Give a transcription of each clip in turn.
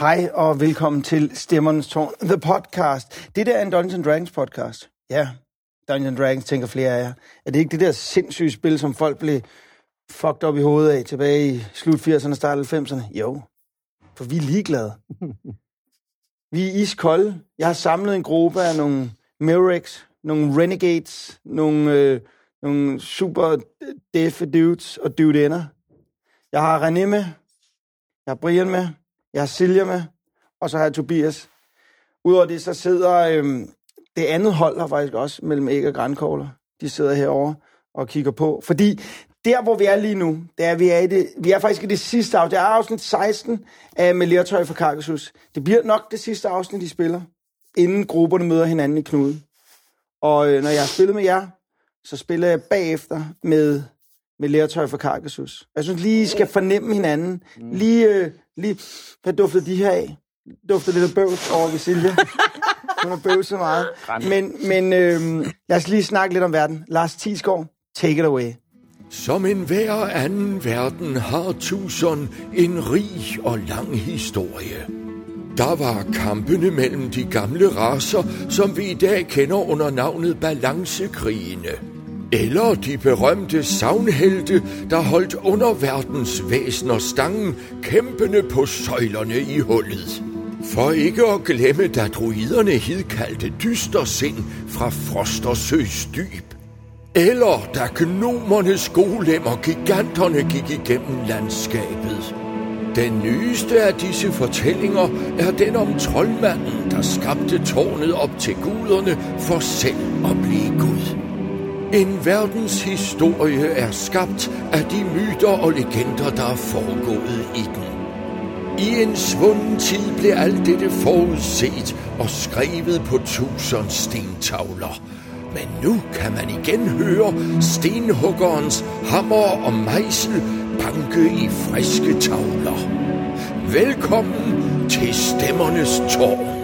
Hej og velkommen til Stemmernes Tårn, The Podcast. Det der er en Dungeons & Dragons podcast. Ja, Dungeons & Dragons tænker flere af jer. Er det ikke det der sindssyge spil, som folk blev fucked op i hovedet af tilbage i slut 80'erne og start 90'erne? Jo, for vi er ligeglade. Vi er iskolde. Jeg har samlet en gruppe af nogle Merrecs, nogle Renegades, nogle super deffe dudes og dudeender. Jeg har René med, jeg har Brian med, jeg har Silja med, og så har jeg Tobias. Udover det, så sidder det andet hold her faktisk også, mellem æg og grankogler. De sidder herovre og kigger på. Fordi der, hvor vi er lige nu, det er, vi er faktisk i det sidste afsnit. Det er afsnit 16 af Med Lertøj for Carcassonne. Det bliver nok det sidste afsnit, de spiller, inden grupperne møder hinanden i knuden. Og når jeg har spillet med jer, så spiller jeg bagefter med Lertøj for Carcassonne. Jeg synes lige, I skal fornemme hinanden. Lige, hvad duftede de her af? Duftede lidt af bøvs over ved Silja. Hun har bøvs så meget. Men lad os lige snakke lidt om verden. Lars Thiesgaard, take it away. Som en hver anden verden har Tucson en rig og lang historie. Der var kampene mellem de gamle racer, som vi i dag kender under navnet balancekrigene. Eller de berømte sagnhelte, der holdt underverdens væsener stangen, kæmpende på søjlerne i hullet. For ikke at glemme, da druiderne hidkaldte dystersind fra Frostersøs dyb. Eller da gnomernes golemmer giganterne gik igennem landskabet. Den nyeste af disse fortællinger er den om troldmanden, der skabte tårnet op til guderne for selv at blive Gud. En verdens historie er skabt af de myter og legender, der er foregået i den. I en svunden tid blev alt dette forudset og skrevet på 1000 stentavler. Men nu kan man igen høre stenhuggerens hammer og mejsel banke i friske tavler. Velkommen til Stemmernes Tårn.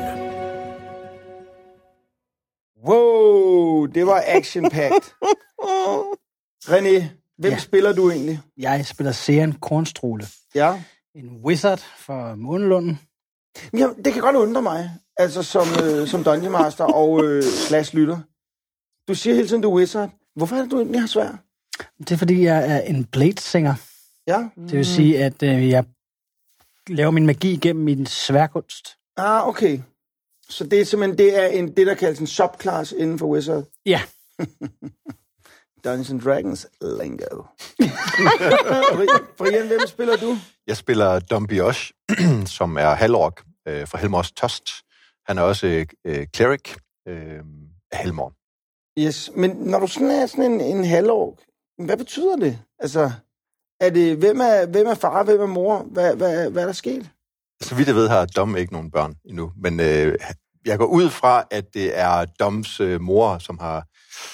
Wow, det var action-packed. René, hvem spiller du egentlig? Jeg spiller Sean Kornstrule. Ja. En wizard for Månelunden. Ja, det kan godt undre mig, altså som Dungeon Master og /lytter. Du siger hele tiden, du er wizard. Hvorfor er det, du egentlig har svært? Det er, fordi jeg er en blade-singer. Ja. Det vil sige, at jeg laver min magi gennem min sværkunst. Ah, okay. Så det er simpelthen det der kaldes en subclass inden for wizard? Ja. Dungeons & Dragons lingo. Brian, hvem spiller du? Jeg spiller Dombiosh, som er halvork fra Helmors Tost. Han er også cleric af Helmor. Yes, men når du sådan en halvork, hvad betyder det? Altså, er det, hvem er far, hvem er mor? Hvad er der sket? Så vidt jeg ved, har Dom ikke nogen børn endnu, men jeg går ud fra, at det er Doms mor, som har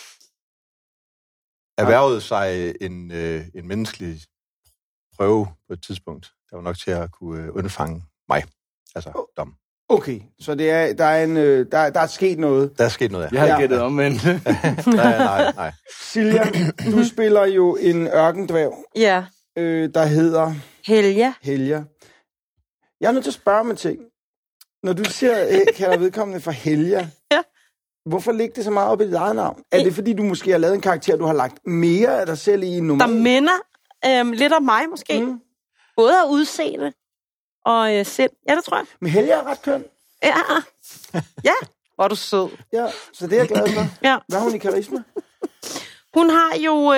erhvervet sig en menneskelig prøve på et tidspunkt, der var nok til at kunne undfange mig, altså Dom. Okay, så der er sket noget. Der er sket noget, ja. Jeg har gættet omvendt. Nej. Silja, du spiller jo en ørkendværg, Ja. Der hedder... Helja. Jeg er nødt til at spørge mig ting. Når du siger, kalder vedkommende for Helja, ja. Hvorfor ligger det så meget op i dit eget navn? Er det, fordi du måske har lavet en karakter, du har lagt mere af dig selv i en normal? Der minder lidt om mig, måske. Mm. Både af udseende og sind. Ja, det tror jeg. Men Helja er ret køn. Ja, hvor er du sød. Ja, så det er jeg glad for. Ja. Hvad har hun i karisma? Hun har jo...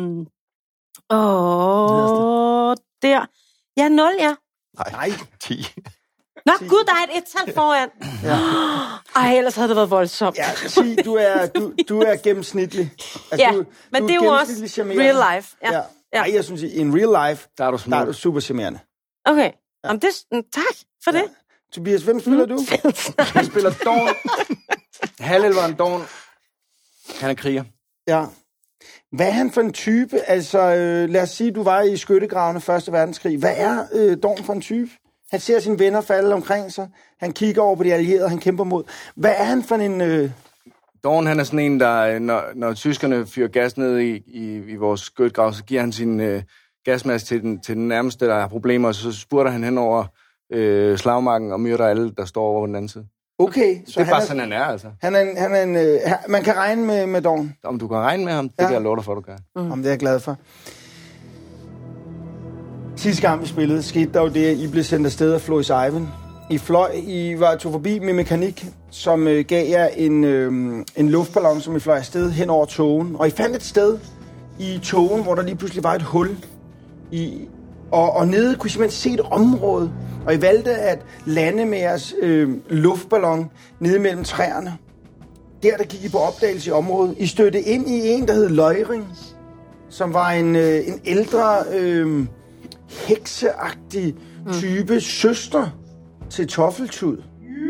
der. Ja, 0, ja. Nej, 10. Nå, gud, der er et et-tal foran. Ja. Ej, ellers havde det været voldsomt. Ja, 10, du er gennemsnitlig. Altså, ja, men det er jo også real life. Ja. Nej, jeg synes, in real life, der er du super charmerende. Okay, jamen, tak for det. Tobias, hvem spiller du? Jeg spiller Dorn. Halvelveren Dorn. Han er kriger. Ja. Hvad er han for en type? Altså, lad os sige, du var i skyttegravene 1. verdenskrig. Hvad er Dorn for en type? Han ser sine venner falde omkring sig. Han kigger over på de allierede, han kæmper mod. Hvad er han for en... Dorn, han er sådan en, der, når tyskerne fyrer gas ned i vores skyttegrav, så giver han sin gasmaske til den nærmeste, der har problemer, og så spurter han hen over slagmarken og myrder alle, der står over på den anden side. Okay, Så det er bare sådan, han er, altså. Man kan regne med Dorn. Om du kan regne med ham, det kan jeg love dig for, du kan. Om det er jeg glad for. Sidste gang vi spillede, skete der jo det, at I blev sendt afsted af Floris Ivan. I tog forbi med mekanik, som gav jer en luftballon, som I fløj afsted hen over togen. Og I fandt et sted i togen, hvor der lige pludselig var et hul. Og nede kunne I simpelthen se et område. Og I valgte at lande med jeres luftballon nede mellem træerne. Der gik I på opdagelse i området. I stødte ind i en, der hed Løjring, som var en ældre, hekseagtig type søster til Toffeltud.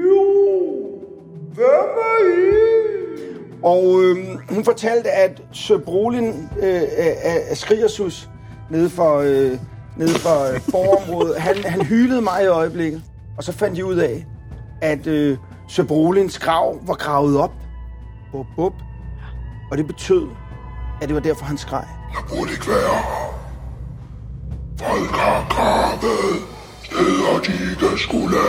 Hvem er I? Og hun fortalte, at Sir Brolin af Skrigersus nede for borgerområdet, han hylede mig i øjeblikket. Og så fandt de ud af, at Sir Brolins grav var gravet op. Bup, bup. Og det betød, at det var derfor, han skreg. Jeg burde ikke være. Folk har gravet steder, de ikke skulle.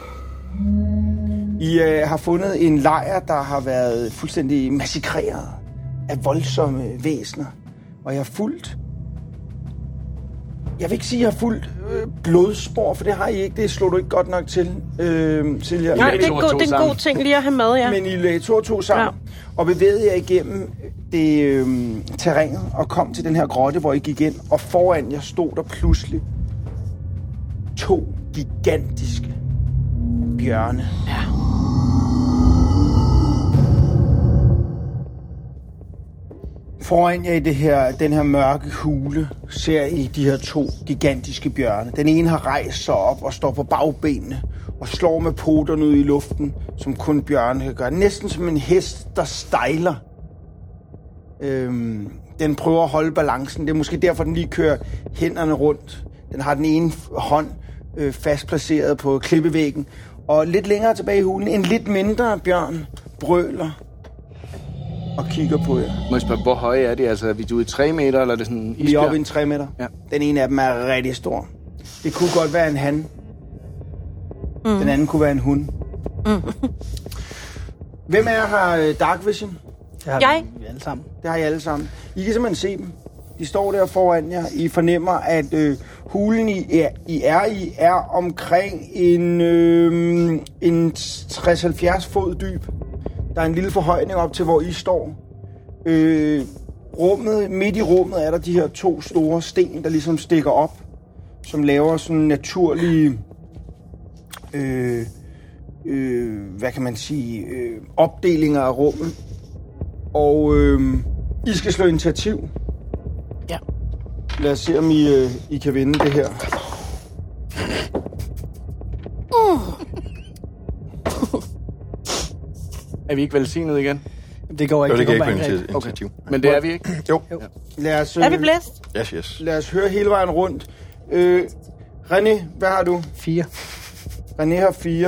I har fundet en lejr, der har været fuldstændig massakreret af voldsomme væsener. Og jeg har fulgt... Jeg vil ikke sige, at jeg har fulgt blodspor, for det har I ikke. Det slog du ikke godt nok til, Silja. Nej, det er en god ting lige at have med, ja. Men I lagde 2 og 2 sammen, og bevægede jer igennem det terrænet og kom til den her grotte, hvor I gik ind. Og foran jer stod der pludselig 2 gigantiske bjørne. Ja. Foran jer i den her mørke hule ser I de her 2 gigantiske bjørne. Den ene har rejst sig op og står på bagbenene og slår med poterne ud i luften, som kun bjørne kan gøre. Næsten som en hest, der stejler. Den prøver at holde balancen. Det er måske derfor, den lige kører hænderne rundt. Den har den ene hånd fast placeret på klippevæggen. Og lidt længere tilbage i hulen, en lidt mindre bjørn brøler og kigger på jer. Må jeg spørge, hvor høje er de? Altså, er vi ude i 3 meter, eller er det sådan en isbjørn? Vi er oppe i en 3 meter. Ja. Den ene af dem er rigtig stor. Det kunne godt være en han. Den anden kunne være en hund. Hvem af jer har Dark Vision? Det har Jeg? vi alle sammen. Det har I alle sammen. I kan simpelthen se dem. De står der foran jer. I fornemmer, at hulen I er omkring en 60-70 fod dyb. Der er en lille forhøjning op til, hvor I står. Midt i rummet er der de her 2 store sten, der ligesom stikker op, som laver sådan naturlige, hvad kan man sige, opdelinger af rummet. Og I skal slå initiativ. Ja. Lad os se, om I kan vinde det her. Er vi ikke velsignet igen? Det går ikke. Det kan ikke går på bare ikke. initiativ. Men det er vi ikke. Jo. Lad os, Er vi blæst? Yes. lad os høre hele vejen rundt. René, hvad har du? 4. René har 4.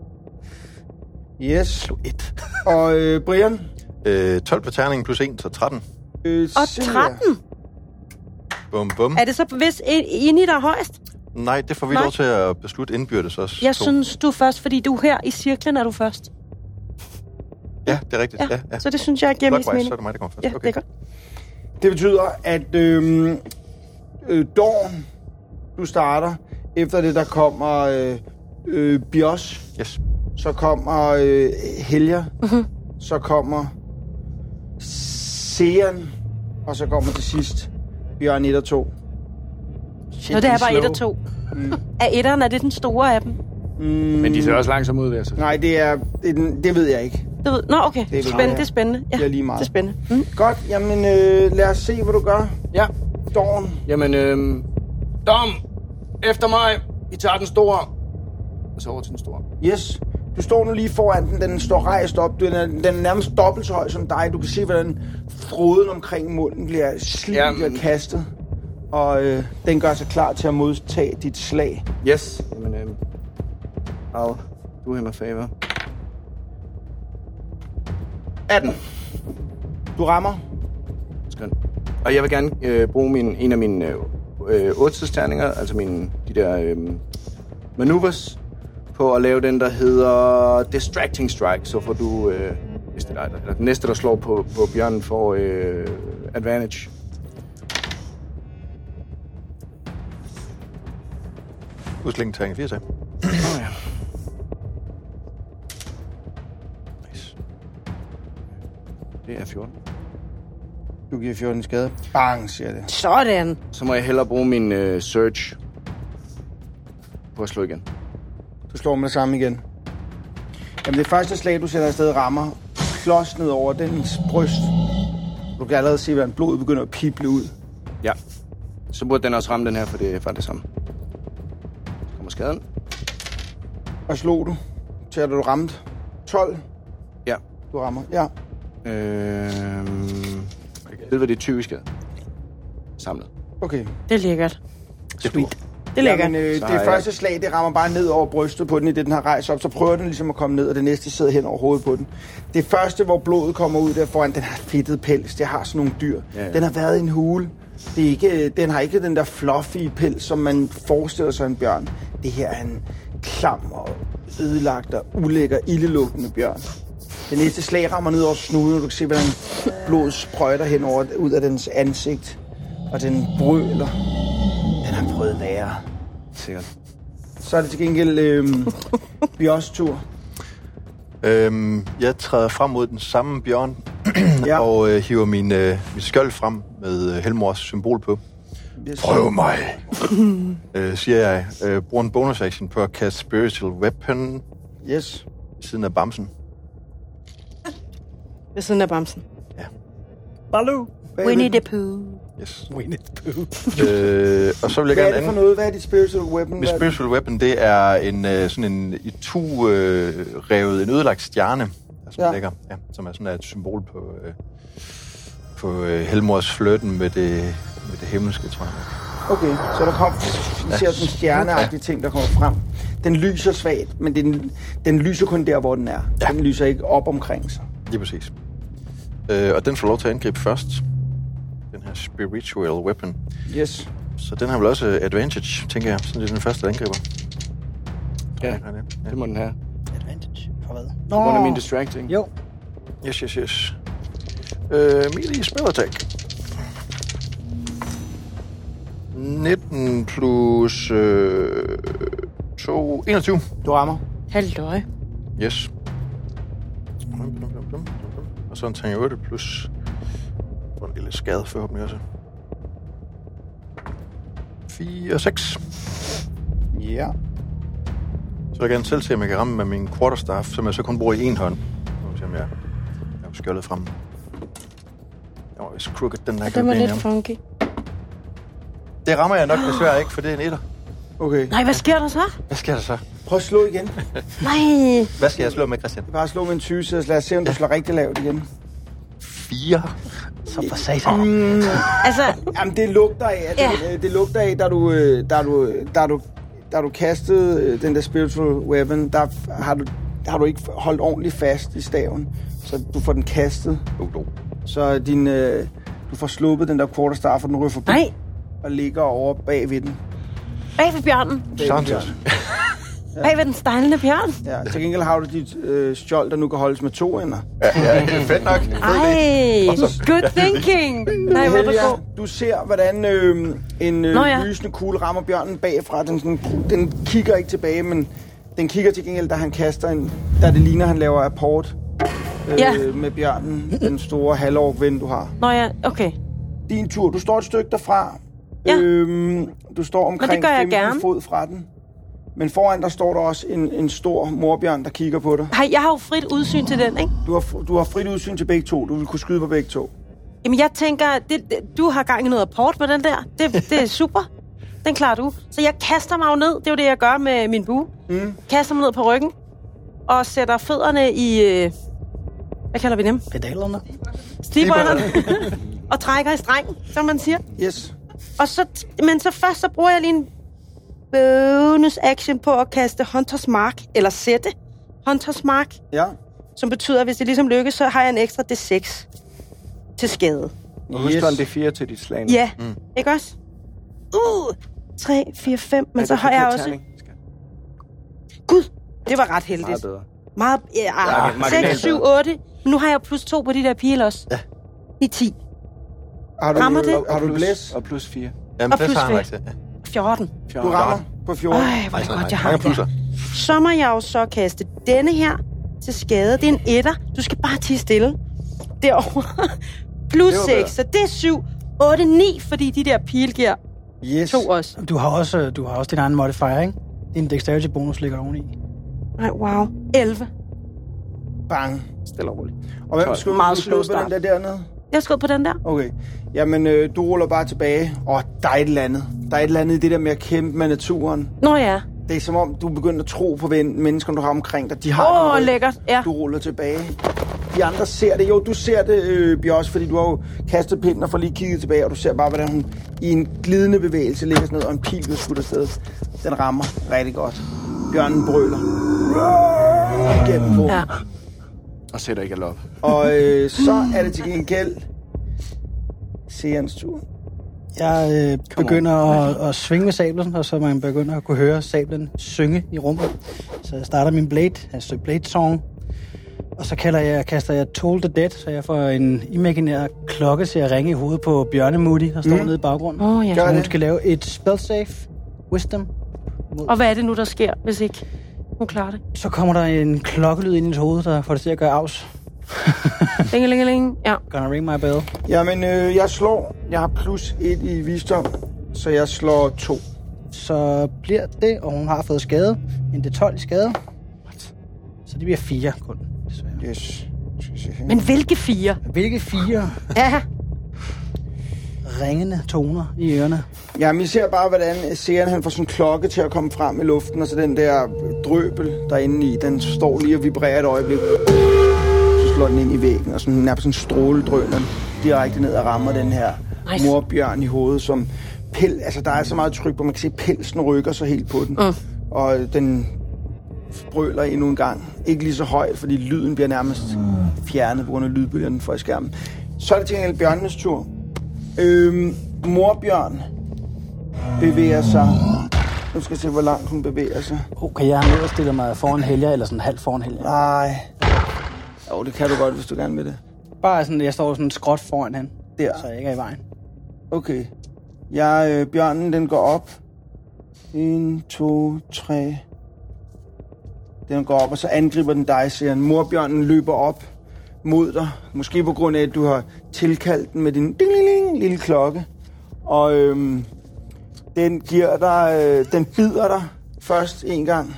Yes. 1. Og Brian? 12 på terningen plus 1, så 13. Og 13? Bum, bum. Er det så hvis inde i der er højst? Nej, det får vi Nej. lov til at beslutte indbyrdes også. Jeg 2. synes, du er først, fordi du er her i cirklen, er du først. Ja, det er rigtigt. Ja. Så det synes jeg giver mest Clockwise, mening. så er det mig, der kommer først. Ja, Okay. det er godt. Det betyder, at Dorn, du starter. Efter det, der kommer Bios. Yes. Så kommer Helja. Så kommer Sean. Og så kommer til sidst Bjørn 1 og 2. Nå, det er bare 1 og 2. Er 1'eren, er det den store af dem? Men de ser også langsomt ud, altså. Nej, det ved jeg ikke. Det ved... Nå, okay. Det er Spændende, det er spændende. Ja, Det er lige meget. det er spændende. Godt, jamen lad os se, hvad du gør. Ja. Dorn. Jamen, Dom, efter mig. I tager den store. Og så over til den store. Yes. Du står nu lige foran den. Den står rejst op. Den er nærmest dobbelt så høj som dig. Du kan se, hvordan froden omkring munden bliver slidt og kastet. Og den gør sig klar til at modtage dit slag. Yes. Jamen, I'll do him a favor. 18. Du rammer. Skønt. Og jeg vil gerne bruge en af mine 8-tidsterninger, altså de der maneuvers på at lave den, der hedder Distracting Strike. Så får du, hvis det er dig, eller den næste, der slår på bjørnen, får advantage. Udslængen terning 4 til. Ja. Nice. Det er 14. Du giver 14 skade. Bang, siger det. Sådan. Så må jeg hellere bruge min surge på at slå igen. Du slår med det samme igen. Jamen det første slag, du sætter afsted, rammer klods ned over dens bryst. Du kan allerede se, hvordan blodet begynder at pible ud. Ja. Så burde den også ramme den her, for det er faktisk det samme. Så kommer skaden. Og slog du. Så du ramt 12. Ja. Du rammer, ja. 11 det er 20 skade. Samlet. Okay. Det er lækkert. Sweet. Det er lækkert. Jamen, det første slag, det rammer bare ned over brystet på den, i det den har rejst op. Så prøver den ligesom at komme ned, og det næste sidder hen over hovedet på den. Det første, hvor blodet kommer ud der foran, den har fedtet pels. Det har sådan nogle dyr. Ja. Den har været i en hule. Det er ikke, den har ikke den der fluffy pels, som man forestiller sig en bjørn. Det her er en klam og ødelagt og ulækker, ildelugtende bjørn. Det næste slag rammer ned over snuden, og du kan se, hvordan blodet sprøjter henover ud af dens ansigt. Og den brøler. Den har prøvet værre. Sikkert. Så er det til gengæld Bjørns tur. Jeg træder frem mod den samme bjørn, Ja. og hiver min skjold frem med Helmors symbol på. Yes. Prøv mig, siger jeg. Bruger en bonus action på at kaste Spiritual Weapon Yes. ved siden af bamsen. Ved siden af bamsen. Ja. Baloo. Winnie the Pooh. Yes. Winnie the Pooh. Og så vil jeg Hvad er gerne det for noget? Hvad er dit spiritual weapon? Mit spiritual weapon, det er en sådan en revet, en ødelagt stjerne, der ligger, som er sådan et symbol på Helmors flirten med det himmelske, tror jeg. Okay, så der kommer ser den stjerneagtige ting, der kommer frem. Den lyser svagt, men den lyser kun der, hvor den er. Ja. Den lyser ikke op omkring sig. Lige præcis. Og den får lov til at angribe først. Den her spiritual weapon. Yes. Så den har vel også advantage, tænker jeg. Sådan det er den første, der angriber. Ja, det må den have. Advantage. For hvad? På grund af min distracting. Jo. Yes. Melee spell attack. 19 plus 2, 21. Du rammer. Halløj. Yes. Og så en tang 8 plus... For en lille skade forhåbentlig også. 4 og 6. Ja. Så jeg kan selv se, om jeg kan ramme med min quarterstaff, som jeg så kun bruger i en hånd. Nu må se, om jeg har skjoldet frem. Jeg var vist crooked, den der. Det var lidt funky. Det rammer jeg nok desværre ikke, for det er en etter. Okay. Nej, hvad sker der så? Hvad sker der så? Prøv at slå igen. Nej. Hvad skal jeg slå med, Christian? Bare slå med en 20, så lad os se, om du slår rigtig lavt igen. 4. Så for satan. Altså, Jamen, det lugter af, det lugter af, da du kastede den der spiritual weapon, der har du ikke holdt ordentligt fast i staven, så du får den kastet. Så du får sluppet den der quarterstaff, og den ryger forbi. nej. Og ligger over bag ved den. Bag ved bjørnen. Bag ved den stejlende bjørn. Ja, til gengæld har du dit skjold, der nu kan holdes med 2 ender. Ja, det er fedt nok. Ej, good thinking. Nej, hvor er det Helga, god. du ser, hvordan en lysende kugle rammer bjørnen bagfra. Den kigger ikke tilbage, men den kigger til gengæld, da han kaster da det ligner, han laver apport med bjørnen. Den store halvork-ven, du har. Nå ja, okay. Din tur. Du står et stykke derfra. Ja. Du står omkring 15 fod fra den. Men foran der står der også en stor morbjørn, der kigger på dig. Hej, jeg har jo frit udsyn til den, ikke? Du har frit udsyn til begge to. Du vil kunne skyde på begge to. Jamen, jeg tænker, du har gang i noget apport med den der. Det er super. Den klarer du. Så jeg kaster mig jo ned. Det er jo det, jeg gør med min bue. Kaster mig ned på ryggen. Og sætter fødderne i... hvad kalder vi dem? Pedalerne. Stigbøjlerne. Og trækker i strengen, som man siger. Yes. Og så, men så først så bruger jeg lige en bonus action på at kaste Hunters Mark, eller sætte Hunters Mark, Ja. som betyder, at hvis det ligesom lykkes, så har jeg en ekstra D6 til skade. Og husk, der er en D4 til dit slag. Ja, ikke også? 3, 4, 5, men så har jeg også... Gud, det var ret heldigt. Meget bedre. Meget, marginalt 6, 7, 8. Nu har jeg plus 2 på de der pile også. Ja. I 10. Rammer det? Og Har du plus- blæs? Og plus 4. Jamen, Og det plus har han fem. faktisk. Ja. 14. Du rammer på 14. Ej, hvor er det godt, jeg har Jeg plusser. det. Så må jeg jo så kaste denne her til skade. Det er en etter. Du skal bare tie stille. Derovre. Plus Det var 6, bedre. så det er 7. 8, 9, fordi de der pile giver Yes. 2 også. Du har også din egen modifier, ikke? Din dexterity bonus ligger oveni. Nej, wow. 11. Bang. Stille og roligt. Og hvem skulle Meget du slow slå på den start. der dernede? Jeg skal ud på den der. Okay. Jamen, du ruller bare tilbage. Der er et eller andet. Der er et eller andet i det der med at kæmpe med naturen. Nå ja. Det er som om, du begynder at tro på menneskerne, du har omkring dig. De har noget. Lækkert. Ja. Du ruller tilbage. De andre ser det. Jo, du ser det, Bjørs, fordi du har jo kastet pinden og får lige kigget tilbage, og du ser bare, hvordan hun i en glidende bevægelse ligger sådan noget, og en pil bliver skudt afsted. Den rammer rigtig godt. Bjørnen brøler. Gennem på. Ja. Og sætter ikke op. Og så er det til gengæld seerens tur. Jeg begynder at svinge med sablen, og så man begynder at kunne høre sablen synge i rummet. Så jeg starter min blade song, og så kaster jeg Toll the Dead, så jeg får en imaginær klokke til at ringe i hovedet på Bjørnemutti, der står nede i baggrunden. Ja. Så hun skal lave et spell save, wisdom. Og hvad er det nu, der sker, hvis ikke hun klarer det? Så kommer der en klokkelyd ind i hendes hoved, der får det til at gøre afs. Lingelingeling. Ja. Gonna ring my bell. Jamen, jeg har plus 1 i visdom, så jeg slår 2. Så bliver det, og hun har fået skade. En D12 i skade. Så det bliver 4 kun, desværre. Yes. Skal vi se her. Men hvilke 4? Hvilke 4 Ja. ringende toner i ørerne? Jamen, I ser bare, hvordan seeren han får sådan en klokke til at komme frem i luften, og så den der drøbel derinde i, den står lige og vibrerer et øjeblik. Så slår den ind i væggen, og sådan nærmest sådan en stråle drøner direkte ned og rammer den her morbjørn i hovedet, som altså der er så meget tryk på, man kan se, at pelsen rykker så helt på den. Og den brøler endnu en gang. Ikke lige så højt, fordi lyden bliver nærmest fjernet på grund af lydbølgerne for i skærmen. Så er det til gengæld bjørnenes tur. Morbjørn bevæger sig. Nu skal jeg se, hvor langt hun bevæger sig. Okay, jeg har ned og stiller mig foran Helja, eller sådan halvt foran Helja. Nej. Jo, det kan du godt, hvis du gerne vil det. Bare sådan, jeg står sådan skråt foran hende, Der. så jeg ikke er i vejen. Okay. Bjørnen, den går op. 1, 2, 3. Den går op, og så angriber den dig, siger han. Morbjørnen løber op mod dig. Måske på grund af, at du har tilkaldt den med din ding-ling-ling lille klokke. Og den giver dig, den bider dig først en gang.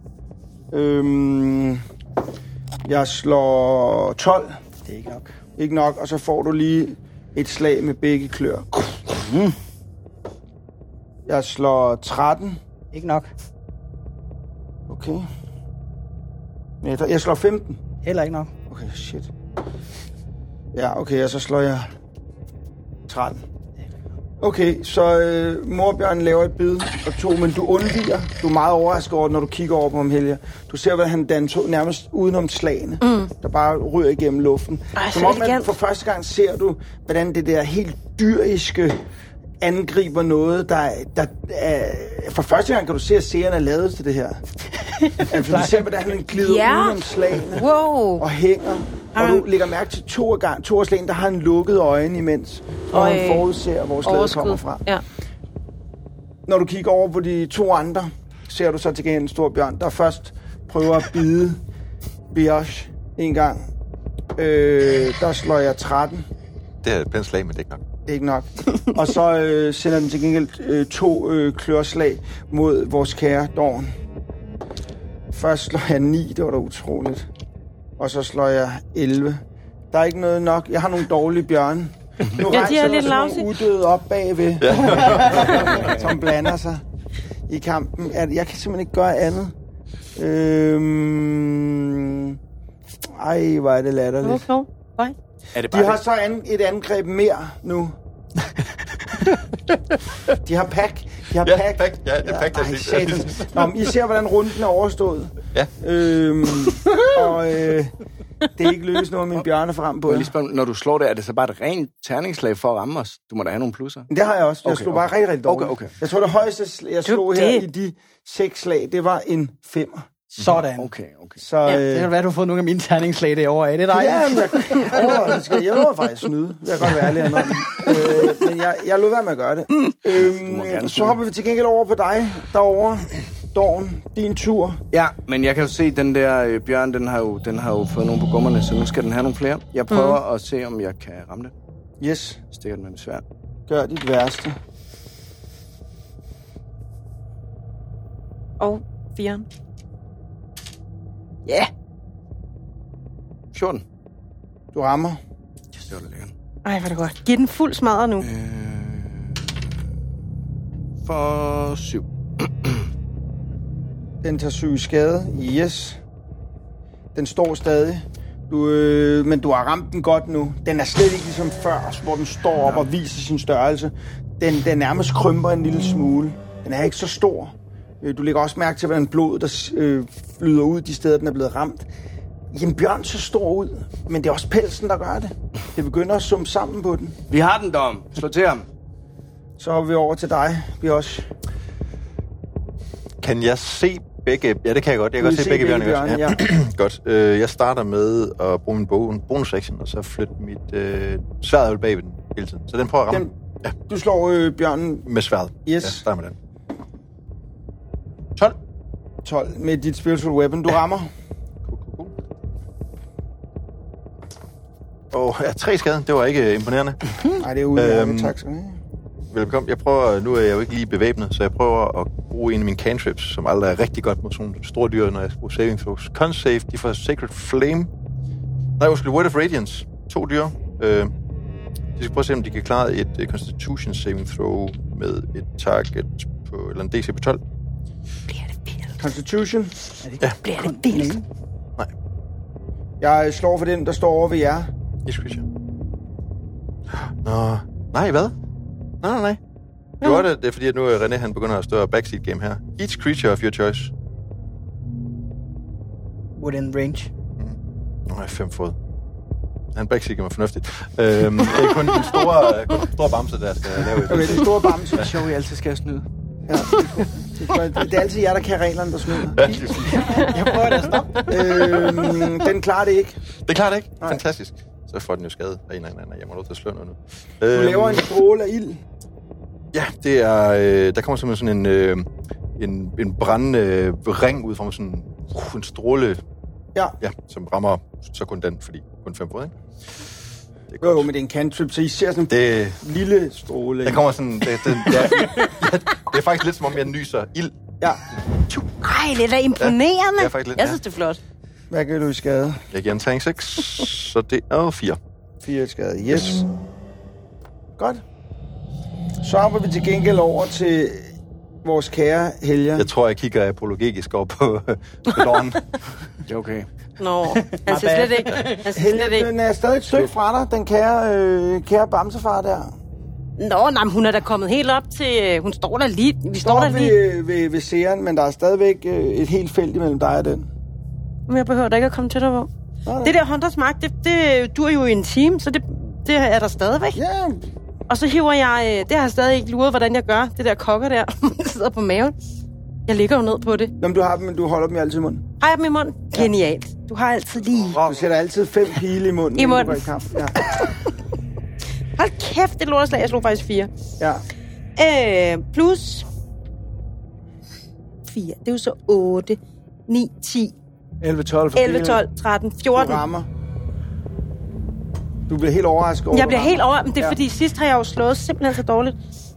Jeg slår 12. Det er ikke nok. Ikke nok, og så får du lige et slag med begge klør. Jeg slår 13. Ikke nok. Okay. Jeg slår 15. Heller ikke nok. Okay, shit. Ja, okay, og så slår jeg 13. Okay, så morbjørnen laver et bid og 2, men du undviger. Du er meget overrasket over, når du kigger over på ham, Helja. Du ser, hvordan han danser nærmest udenom slagene, der bare ryger igennem luften. Som om, man for første gang ser du, hvordan det der helt dyriske angriber noget, der for første gang kan du se, at seeren er lavet til det her. Altså, du ser, hvordan han glider udenom slagene og hænger. Og du lægger mærke til to af slagene, der har en lukket øjne imens. Og han forudser, hvor slaget kommer fra. Ja. Når du kigger over på de 2 andre, ser du så til gengæld en stor bjørn, der først prøver at bide Bjørns en gang. Der slår jeg 13. Det er et pænt slag, men det er ikke nok. Ikke nok. Og så sender den til gengæld 2 klørslag mod vores kære Dorn. Først slår jeg 9, det var da utroligt. Og så slår jeg 11. Der er ikke noget nok. Jeg har nogle dårlige bjørne. Nu rejser der sådan nogle uddøde op bagved, som blander sig i kampen. Jeg kan simpelthen ikke gøre andet. Ej, hvor er det latterligt. De har så et angreb mere nu. De har pack. Ja, det er pack. Nå, I ser, hvordan runden er overstået. Ja. Det er ikke løs noget med en bjørne frem på. Når du slår det, er det så bare et rent terningslag for at ramme os? Du må da have nogle plusser. Det har jeg også. Jeg slog bare rigtig dårligt. Okay. Jeg tror, det højeste, jeg slog her i de 6 slag, det var en 5'er. Sådan. Okay. Så, Det kan være, du har fået nogle af mine terningslag derovre. Er det dig? Ja, men jeg lover faktisk snyde. Jeg kan godt være ærlig andet. Men jeg lod være med at gøre det. Så hopper vi til gengæld over på dig derovre. Dorn, din tur. Ja, men jeg kan jo se, den der bjørn, den har jo fået nogle på gummerne, så nu skal den have nogle flere. Jeg prøver at se, om jeg kan ramme det. Yes. Stikker den med mit sværd. Gør dit værste. Og 4. Ja! 14. Du rammer. Det var da lækkert. Ej, hvor er det godt. Giv den fuld smadret nu. For 7. Den tager 7 skade. Yes. Den står stadig. Men du har ramt den godt nu. Den er slet ikke ligesom før, hvor den står op og viser sin størrelse. Den nærmest krymper en lille smule. Den er ikke så stor. Du lægger også mærke til, hvordan blodet der flyder ud de steder, den er blevet ramt. Jamen, bjørn så stor ud, men det er også pelsen, der gør det. Det begynder at summe sammen på den. Vi har den, Dom. Slå til ham. Så er vi over til dig, Bjørn. Kan jeg se begge? Ja, det kan jeg godt. Jeg kan godt se begge bjørne. Ja. Godt. Jeg starter med at bruge min bonus action, og så flytte mit sværd bag ved den hele tiden. Så den prøver at ramme. Ja. Du slår bjørnen med sværd. Yes. Ja, starter med den. 12. 12 med dit spiritual weapon. Du rammer. Ja, 3 skade. Det var ikke imponerende. Nej, det er udmærket. Tak skal du have. Velkommen. Nu er jeg jo ikke lige bevæbnet, så jeg prøver at bruge en af mine cantrips, som aldrig er rigtig godt mod sådan store dyr, når jeg bruger saving throws. Con-save, de får Sacred Flame. Word of Radiance. 2 dyr. De skal prøve at se, om de kan klare et Constitution saving throw med et target på, eller en DC på 12. Bliver det vildt? Constitution? Ja. Bliver det vildt? Nej. Jeg slår for den, der står over ved jer. Yes, creature. Nå. Nej, hvad? Nej. Det er fordi, at nu René han begynder at større backseat game her. Each creature of your choice. Within range. Nu har jeg 5 fod. Han backseat game er fornuftigt. Det er kun den store bamse, der skal lave et. Okay, den store bamse. Det er sjovt, I altid skal snyde. Ja. Det er altid jer, der kan reglerne, der snyder. Jeg prøver det at stoppe. Den klarer det ikke. Det klarer det ikke? Nej. Fantastisk. Så får den jo skade. Nej, jeg må nødt til at slå noget nu. Du laver en stråle af ild. Ja, det er... der kommer simpelthen sådan en brændende ring ud fra sådan en stråle, Ja, som rammer så kun den, fordi kun 5 fod, ikke? Det er jo, godt. men det er en cantrip, så I ser sådan en Det, lille stråle. der kommer sådan... Det er faktisk lidt som om, jeg nyser ild. Ja. Ej, det er da imponerende. det er faktisk lidt, Jeg synes, det er flot. Hvad gør du i skade? Jeg giver en terning 6, så det er 4. 4 i skade. Yes. Godt. Så hopper vi til gengæld over til vores kære Helge. Jeg tror, jeg kigger apologetisk over på Dorn. Det er okay. Nå, han siger slet ikke. Helge, den er stadig et stykke fra dig, den kære bamsefar der. Nå, nej, men hun er da kommet helt op til... Hun står der lige... Vi står der lige... ved seeren, men der er stadigvæk et helt felt imellem dig og den. Men jeg behøver da ikke at komme tættere på. Det der Hunters Mark, det dur jo i en time, så det er der stadigvæk. Ja. Og så hiver jeg... Det har jeg stadig ikke luret, hvordan jeg gør. Det der kokker der, der sidder på maven. Jeg ligger jo ned på det. Nå, men du har dem, men du holder dem i altid i munden. Har jeg dem i munden? Genialt. Du har altid lige... Du sætter altid 5 pile i munden. I inden du munden. går i kamp. Ja. Hold kæft, det lorteslag. Jeg slog faktisk 4. Ja. Plus 4. Det er jo så 8, 9, 10, 11, 12 for 11, 12, 13, 14. Du rammer. Du bliver helt overrasket over, Jeg bliver helt over, men det er Ja. fordi sidst har jeg jo slået simpelthen så dårligt.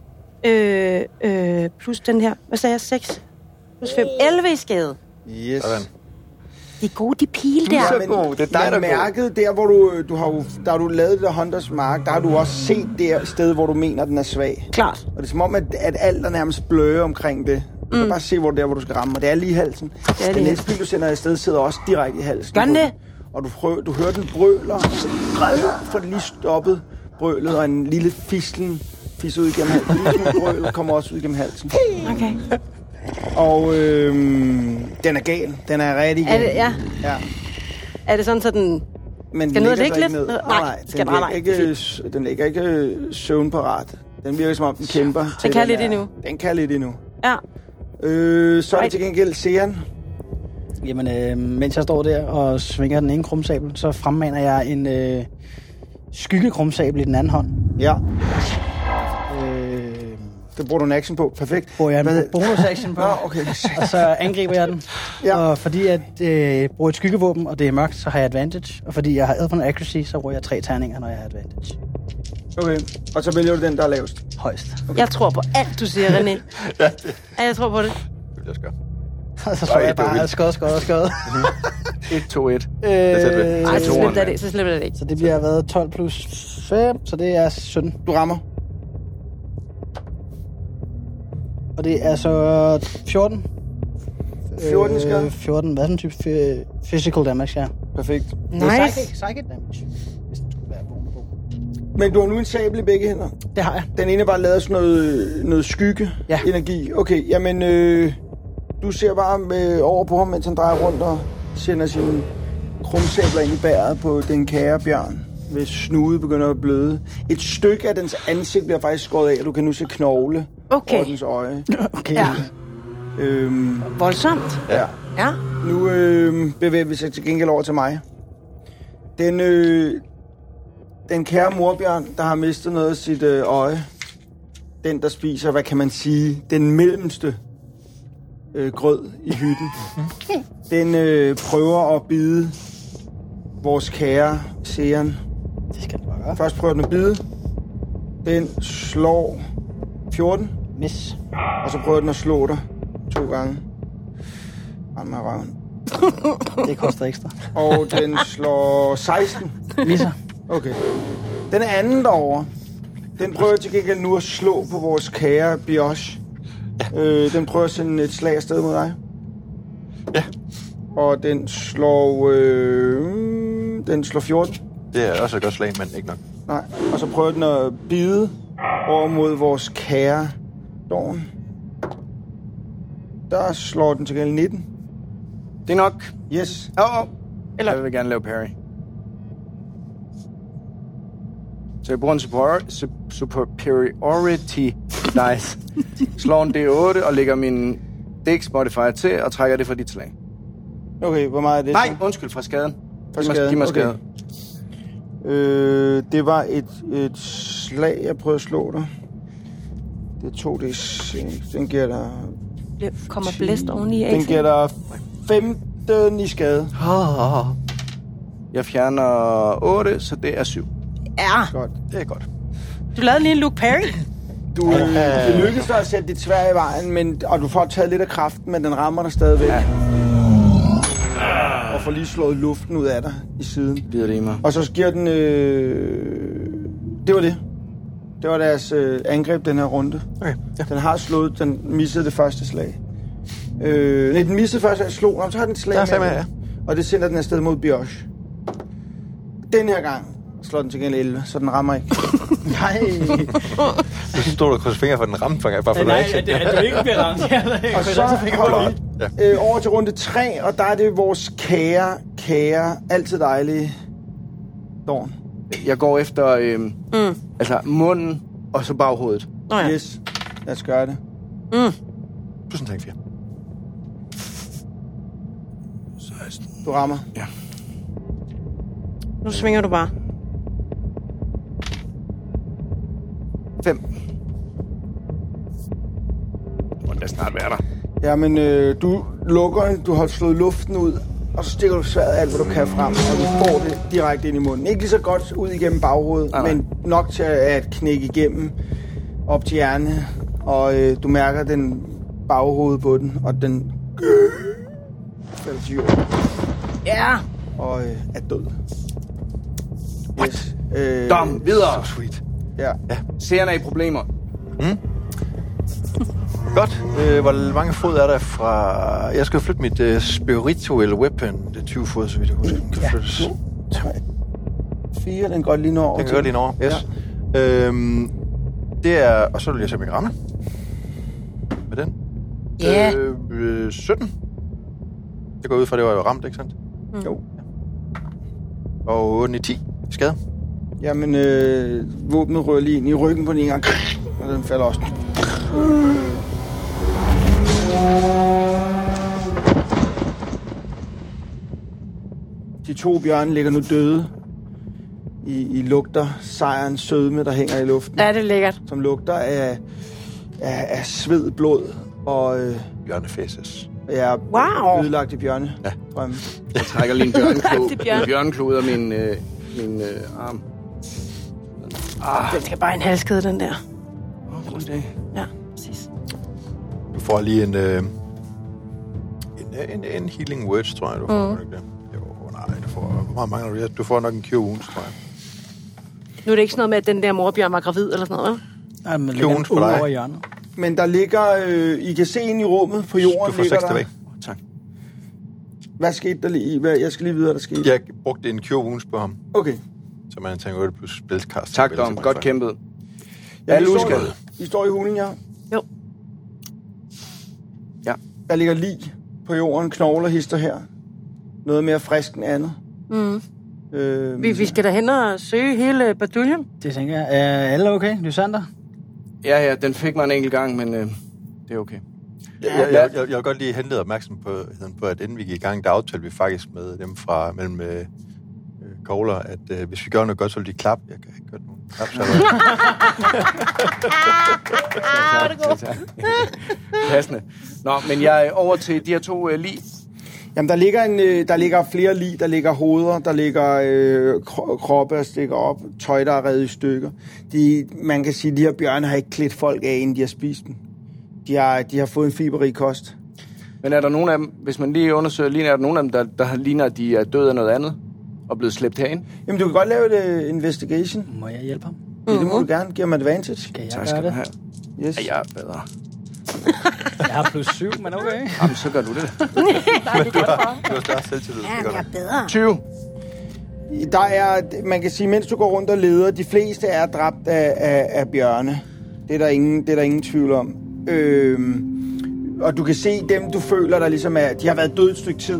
Plus den her. Hvad sagde jeg? 6 plus 5. 11 i skade. Yes. Sådan. De er gode, de pile der. så god. Det er dig, der er god. mærket der, hvor du har jo, der har du lavet det der Hunters Mark, der har du også set det sted, hvor du mener, den er svag. Klart. Og det er som om, at alt er nærmest bløde omkring det. Du kan bare se, hvor det er, hvor du skal ramme. Og det er lige i halsen. lige Den i næste pil, du sender afsted, sidder også direkte i halsen. Gør den det? Og du hører den brøler, og så får den lige stoppet brølet, og en lille fislen fisser ud igennem halsen. En lille smule brøl kommer også ud igennem halsen. Okay. Og den er gal. Den er rigtig gal. Er det, ja. Ja. Er det sådan, så den... Men Skal den den ligger ligge sig lidt? ikke ned. Nej, skal den- nej, Den ligger ikke søvnparat. Den virker som om, den kæmper. til kan lidt endnu. Den kan lidt endnu. Ja. Så er det til gengæld seeren. Jamen, mens jeg står der og svinger den ene krumsabel, så fremmaner jeg en skyggekrumsabel i den anden hånd. Ja. Det bruger du en action på. Perfekt. Bruger jeg en bonus-action på. Okay. Og så angriber jeg den. Ja. Og fordi jeg bruger et skyggevåben, og det er mørkt, så har jeg advantage. Og fordi jeg har Elven Accuracy, så bruger jeg 3 terninger, når jeg har advantage. Okay. Og så vælger du den, der er lavest. Højst. Okay. Jeg tror på alt, du siger, René. Ja, Jeg tror på det. det vil jeg gøre. Og så slår jeg bare skod. 1-2-1. Nej, så slipper det ikke. Så det bliver været 12 plus 5, så det er 17. Du rammer. Og det er så 14. 14 skade. 14, hvad er den type physical damage, ja. Perfekt. Det er Nice. psychic damage, hvis den skulle være på. Men du har nu en sabel i begge hænder. Det har jeg. Den ene bare lavet sådan noget skygge-energi. Ja. Okay, jamen, du ser bare over på ham, mens han drejer rundt og sender sine krumsabler ind i bæret på den kære bjørn, hvis snude begynder at bløde. Et stykke af dens ansigt bliver faktisk skåret af, og du kan nu se knogle over dens øje. Okay. Ja. Voldsomt. Ja. Ja. Nu bevæger vi sig til gengæld over til mig. Den kære morbjørn, der har mistet noget af sit øje, den, der spiser, hvad kan man sige, den mellemste grød i hytten, den prøver at bide vores kære Seeren. Det skal den bare gøre. Først prøver den at bide. Den slår 14. Miss. Og så prøver den at slå dig 2 gange. Ramme af røven. Det koster ekstra. Og den slår 16. Misser. Okay. Den anden derovre, den prøver til gengæld nu at slå på vores kære Biosh. Den prøver at sende et slag afsted mod dig. Ja. Og den slår 14. Det er også et godt slag, men ikke nok. Nej. Og så prøver den at bide over mod vores kære Dorn. Der slår den til gengæld 19. Det er nok. Yes. Eller jeg vil gerne lave parry. Så jeg bruger en superiority dice. Slår en D8 og lægger min Dex modifier til og trækker det fra dit slag. Okay, hvor meget er det? Nej, undskyld, fra skaden. Giv mig skade. Det var et slag, jeg prøvede at slå dig. Det er 2D6. Den giver dig... Kommer blæst oveni af. Den giver dig 15 i skade. Jeg fjerner 8, så det er 7. Ja. Godt. Det er godt. Du lavede lige en Luke Perry. Det lykkedes dig at sætte dit sværd i vejen, og du får taget lidt af kraften, men den rammer dig stadigvæk. Ja. Og får lige slået luften ud af dig i siden. Bider det i mig. Og så giver den... Det var det. Det var deres angreb den her runde. Okay, ja. Den har slået... Den missede det første slag. Den missede første slag. Slog. Og så har den slag med, ja. Og det sender den afsted mod Biosh. Den her gang slår den til gengæld 11, så den rammer ikke. Nej. Du stod og krydse fingre for den ramte, bare for Nej, det ikke bliver ramt. Og så over til runde 3, og der er det vores kære, altid dejlige Dorn. Jeg går efter altså munden og så baghovedet. Nå ja. Yes, lad os gøre det. Tusind tak, 4. 16. Du rammer. Ja. Nu svinger du bare. 5. Må da snart være der. Jamen, du lukker, du har slået luften ud, og så stikker du sværdet alt, hvad du kan frem, og du får det direkte ind i munden. Ikke lige så godt ud igennem baghovedet, men nok til at knække igennem op til hjernen, og du mærker den baghoved på den, og den falder til jorden. Ja. Og er død. Yes. Dom, videre. So sweet. Ja. Seerne er i problemer. Godt. Hvor mange fod er der fra... Jeg skal flytte mit spiritual weapon. Det er 20 fod, så vidt jeg husker. Den kan flyttes. 4, den går lige over. Den kan gå lige over, yes. Ja. Det er... Og så vil jeg se, om jeg kan ramme. Med den. Ja. 17. Det går ud fra, det var jo ramt, ikke sandt? Jo. Og 8 i 10 skade. Jamen, våbnet rører lige ind i ryggen på den ene gang. Og den falder også. De 2 bjørne ligger nu døde. I lugter sejrens sødme, der hænger i luften. Ja, det er lækkert. Som lugter af sved, blod og... Bjørnefæses. Ja, wow. ødelagte bjørne. Ja. Drømme. Jeg trækker lige en bjørnklo ud af min arm. Den skal bare en halskæde, den der. God idé. Ja, præcis. Du får lige en healing words, tror jeg, du får. Ikke det? Jo, nej, du får... Hvor meget mangler du? Du får nok en cure wounds, tror jeg. Nu er det ikke sådan noget med, at den der morbjørn var gravid eller sådan noget, vel? Nej, men ligger en over hjørnet. Men der ligger... I kan se ind i rummet på jorden. Du får 6 tilbage. Tak. Hvad skete der lige? Jeg skal lige vide, hvad der skete. Jeg brugte en cure wounds på ham. Okay. Så man tænker 8 plus spellcast. Tak, Dom. Godt kæmpet. Ja, I står i hulen, ja? Jo. Ja. Der ligger lig på jorden, knogler hister her. Noget mere frisk end andet. Vi skal da hen og søge hele baduljen. Det tænker jeg. Er alle okay, Lysander? Ja, den fik mig en enkelt gang, men det er okay. Jeg vil godt lige henlede opmærksomheden på, at inden vi gik i gang, der aftalte vi faktisk med dem fra mellem Kogler, at hvis vi gør noget godt, så vil de klappe. Jeg kan ikke gøre nogen klap, så Tak. Passende. Nå, men jeg er over til de her 2 lig. Jamen, der ligger flere lig. Der ligger hoveder, der ligger kroppe, der stikker op, tøj, der er revet i stykker. Man kan sige, at de her bjørne har ikke klædt folk af, inden de har spist dem. De har fået en fiberrig kost. Men er der nogen af dem, hvis man lige undersøger lige, er der nogen af dem, der ligner, at de er døde af noget andet og blevet slæbt herind? Jamen, du kan godt lave et investigation. Må jeg hjælpe ham? Ja, det må du gerne. Giv ham advantage. Skal jeg Tak gøre det? have. Yes. Ja, jeg er bedre. Jeg har +7, men okay. Jamen, så gør du det. du har større selvtillid. Ja, jeg er bedre. 20. Der er, man kan sige, mens du går rundt og leder, de fleste er dræbt af bjørne. Det er der ingen tvivl om. Og du kan se dem, du føler, der ligesom er, de har været døde et stykke tid.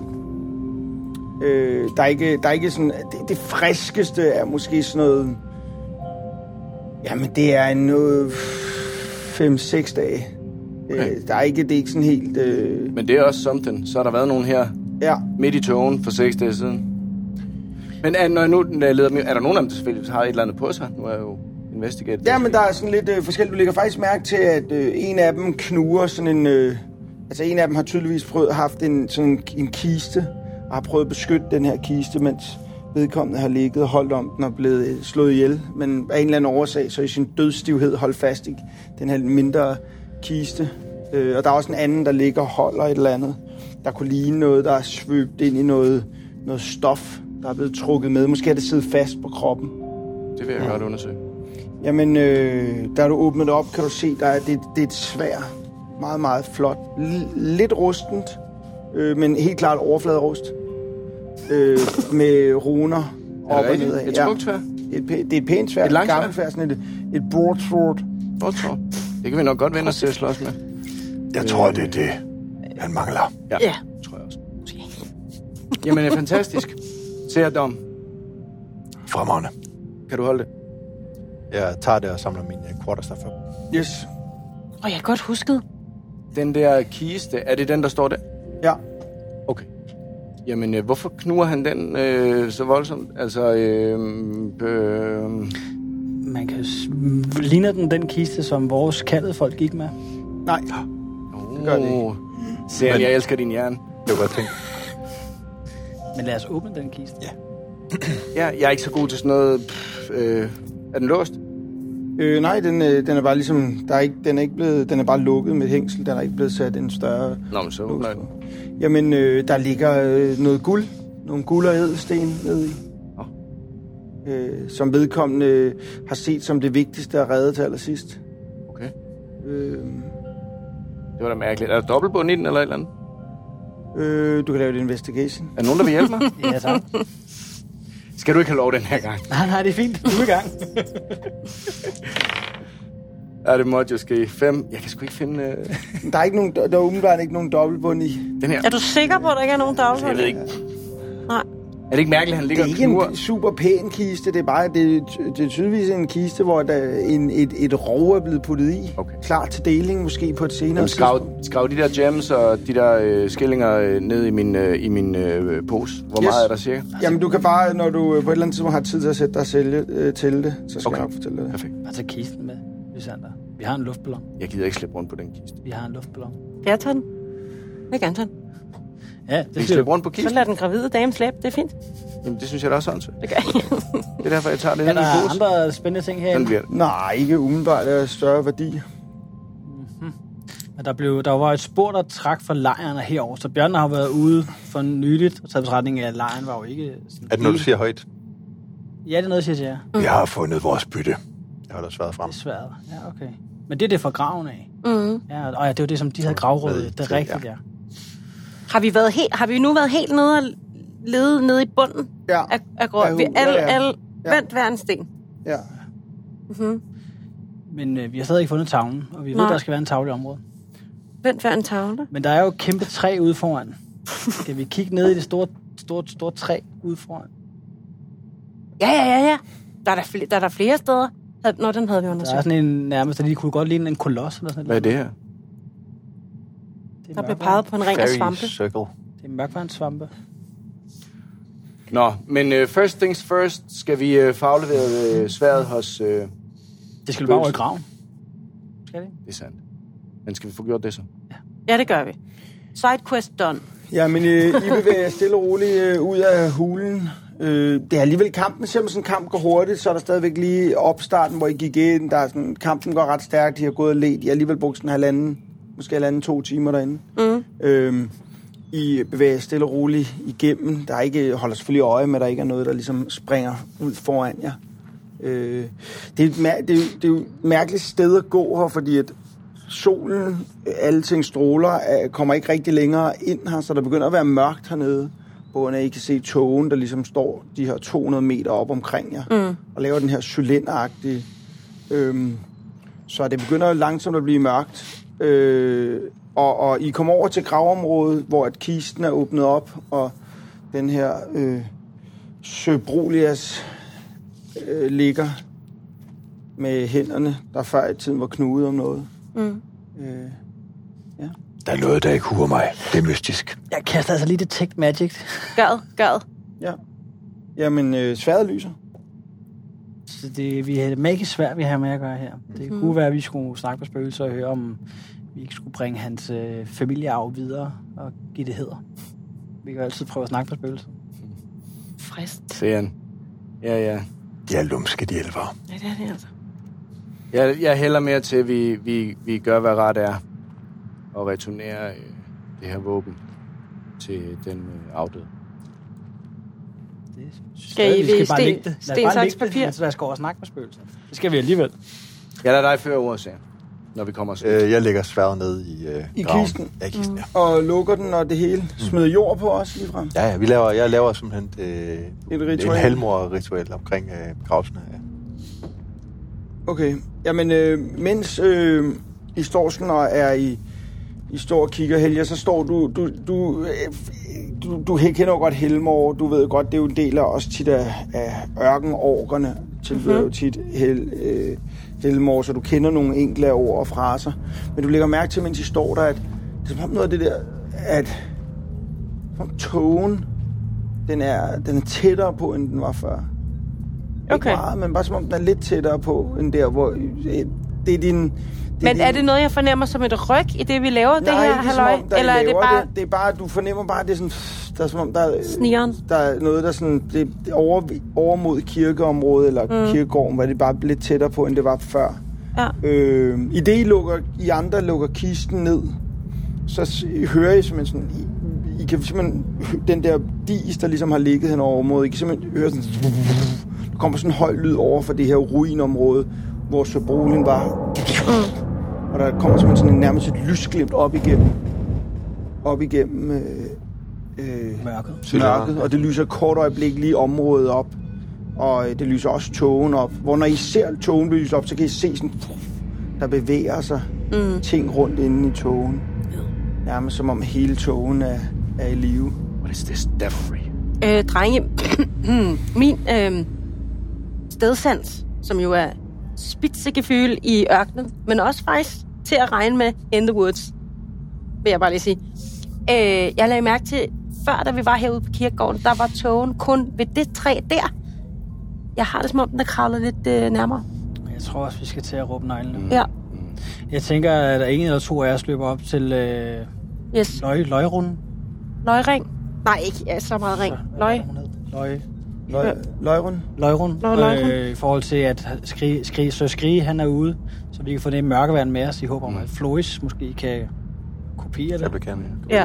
Der er ikke sådan, det friskeste er måske sådan noget, jamen det er en 5-6 dage. Okay. Det er ikke sådan helt... Men det er også something. Så har der været nogen her midt i togen for 6 dage siden. Men er der nogen af dem, der selvfølgelig har et eller andet på sig? Nu er jeg jo investigated. Ja, men der er sådan lidt forskelligt. Du lægger faktisk mærke til, at en af dem knuger sådan en... altså en af dem har tydeligvis haft en kiste, og har prøvet at beskytte den her kiste, mens vedkommende har ligget og holdt om den og blevet slået ihjel. Men af en eller anden årsag, så i sin dødsstivhed holdt fast i den her mindre kiste. Og der er også en anden, der ligger og holder et eller andet. Der kunne ligne noget, der er svøbt ind i noget stof, der er blevet trukket med. Måske er det siddet fast på kroppen. Det vil jeg godt undersøge. Jamen, da du åbner det op, kan du se, det er et sværd. Meget, meget flot. Lidt rustent, men helt klart overfladerust. Med runer op og ned af. Et smukt sværd? Det er et pænt sværd. Et langt sværd? Sådan et broadsword. Broadsword. Det kan vi nok godt vende os til at slås med. Jeg tror, det er det, han mangler. Ja. Tror jeg også. Jamen, det er fantastisk. Ser Dom. Fremragende. Kan du holde det? Jeg tager det og samler min quarterstaff op. Yes. Jeg har godt husket. Den der kiste, er det den, der står der? Ja. Okay. Jamen, hvorfor knuger han den så voldsomt? Altså, Man kan... Ligner den kiste, som vores kaldede folk gik med? Nej, det gør det ikke. Serien, jeg elsker din hjerne. Det var godt tænkt. Men lad os åbne den kiste. Ja. Ja, jeg er ikke så god til sådan noget. Er den låst? Nej, den er bare ligesom... Den er bare lukket med et hængsel. Den er ikke blevet sat en større... Nå, men så åbner den. Jamen, der ligger noget guld. Nogle guld og ædelsten nede i. Som vedkommende har set som det vigtigste at redde til allersidst. Okay. Det var da mærkeligt. Er der dobbeltbund i den, eller et eller andet? Du kan lave et investigation. Er der nogen, der vil hjælpe mig? Ja, tak. Skal du ikke have lov den her gang? Nej, det er fint. Du er i gang. Ja, det måtte jo ske. 5. Jeg kan sgu ikke finde... Der er umiddelbart ikke nogen dobbeltbund i. Den her. Er du sikker på, at der ikke er nogen dobbeltbund? Jeg ved ikke. Nej. det ikke mærkeligt, han ligger Det er og ikke knurrer? en super pæn kiste, det er bare det er tydeligvis en kiste, hvor der et rov er blevet puttet i. Okay. Klar til deling måske på et senere Jamen, skrav de der gems og de der skillinger ned i min pose. Hvor meget er der cirka? Jamen, du kan bare, når du på et eller andet tidspunkt har tid til at sætte dig og sælge til det, så skal jeg nok fortælle dig det. Perfekt. Bare tage kisten med, Lysander. Vi har en luftballon. Jeg gider ikke slippe rundt på den kiste. Vi har en luftballon. Jeg tager den. Jeg kan tage den. Ja, Det ikke slippe rundt på Så kisten? lad den gravide dame slæbe. Det er fint. Jamen, det synes jeg da også er sådan. Det gør jeg. Det er derfor, jeg tager det Er ned i der en pose. andre spændende ting Den herinde? bliver det. Nej, ikke umiddelbart af større værdi. Men der var et spor, der trak fra lejren herover, så Bjørn har været ude for nyligt og taget betragtning af, at lejren var jo ikke... Sådan Er det noget, du siger højt? Ja, det er noget, jeg siger til jer. Vi har fundet vores bytte. Jeg holder sværet frem. Det er svært. Ja, okay. Men det er det fra graven af. Mm. Ja, og ja, det var det, som de havde gravrødet. Det er rigtigt, ja. Har vi nu været helt nede og ledet nede i bunden Ja. af grøn? Vi alle vendt hver en sten. Ja. Mm-hmm. Men vi har stadig ikke fundet tavlen, og vi ved, der skal være en tavle i området. Vendt hver en tavle. Men der er jo et kæmpe træ ude foran. Skal vi kigge ned i det store træ ude foran? Ja. Der er der flere steder. Nå, den havde vi Der undersøgt. er sådan en nærmest, der lige kunne godt ligne en koloss eller sådan Hvad er det her? Det Der blev peget på en ring af svampe. Circle. Det er mørkvandssvampe. Nå, men first things first, skal vi få afleveret sværet hos... Det skal bare over i graven. Skal det ikke? Det er sandt. Men skal vi få gjort det så? Ja, det gør vi. Sidequest done. Ja, men I bevæger stille og roligt ud af hulen. Det er alligevel kampen. Selvom sådan en kamp går hurtigt, så er der stadigvæk lige opstarten, hvor I gik ind. Der er sådan, kampen går ret stærkt. De har gået og let. I har alligevel brugt sådan måske 2 timer derinde. I bevæger stille og roligt igennem. Der er ikke, holder selvfølgelig øje med, at der ikke er noget, der ligesom springer ud foran jer. Det er jo et mærkeligt sted at gå her, fordi at solen, alle ting stråler, kommer ikke rigtig længere ind her, så der begynder at være mørkt hernede, hvor I kan se togen, der ligesom står de her 200 meter op omkring jer, og laver den her cylinderagtige. Så det begynder langsomt at blive mørkt. Og I kommer over til gravområdet, hvor at kisten er åbnet op, og den her Søbrolias ligger med hænderne, der før i tiden var knudet om noget. Ja. Der er noget, der ikke huer mig. Det er mystisk. Jeg kaster altså lige Detect Magic. Gør. Ja. Jamen, sværdet lyser. Så vi er magisk svært, vi har med at gøre her. Det kunne være, at vi skulle snakke med spøgelser og høre, om vi ikke skulle bringe hans familiearv videre og give det hæder. Vi kan altid prøve at snakke med spøgelser. Frist. Se han. Ja. De er lumske, de elver. Ja, det er det altså. Jeg hælder mere til, at vi gør, hvad ret er, og returnerer det her våben til den afdøde. Skal I ved sten, saks, papir? Lad os gå og snakke med spøgelser. Det skal vi alligevel. Jeg lader dig føre ordet, Sam, når vi kommer så. Jeg lægger sværdet ned i graven. Kisten. Ja, i kisten, ja. Og lukker den, og det hele smider jord på os lige frem. Ja, jeg laver simpelthen ritual. en helmor-ritual omkring gravsene. Ja. Okay. Jamen, mens I står sådan og er I står og kigger, Helge, så står du kender jo godt Helmor, du ved godt, det er jo en del af også tit af ørkenorkerne, tilbyder jo tit Helmor, så du kender nogle enkelte ord og fraser. Men du lægger mærke til, mens I står der, at det er som om noget af det der, at togen, den er tættere på, end den var før. Okay. Ikke meget, men bare som om den er lidt tættere på, end der, hvor det er din... Men er det noget, jeg fornemmer som et ryg i det, vi laver, det her halløj? Eller er det bare... Det er bare, du fornemmer bare, det er sådan... Der er som om, der er noget, der sådan... Det over mod kirkeområdet, eller kirkegården, hvor det bare lidt tættere på, end det var før. Ja. I det, I andre lukker kisten ned, så hører I simpelthen sådan... I kan simpelthen... Den der dis, der ligesom har ligget hen over området, I kan simpelthen høre sådan... Der kommer sådan en høj lyd over for det her ruinområde, hvor Søbrolien var... Og der kommer simpelthen sådan nærmest et lysglimt op igennem mørket. Og det lyser et kort øjeblik lige området op. Og det lyser også togen op. Hvor når I ser togen lyse op, så kan I se sådan, der bevæger sig ting rundt inde i togen. Nærmest som om hele togen er i live. What is this devilry? Drenge, min stedsans, som jo er spidsegefyl i ørkenen, men også faktisk til at regne med in the woods, vil jeg bare lige sige. Jeg lagde mærke til, før da vi var herude på kirkegården, der var tågen kun ved det træ der. Jeg har det som om, den er kravlet lidt nærmere. Jeg tror også, vi skal til at råbe neglen. Ja. Jeg tænker, at der ingen eller to af os løber op til løgrunden. Løgring? Nej, ikke så meget ring. Løgrund. I forhold til, at Skrige, han er ude, så vi kan få det mørkevand med os i håb om, at Floris måske kan kopiere det. Ja.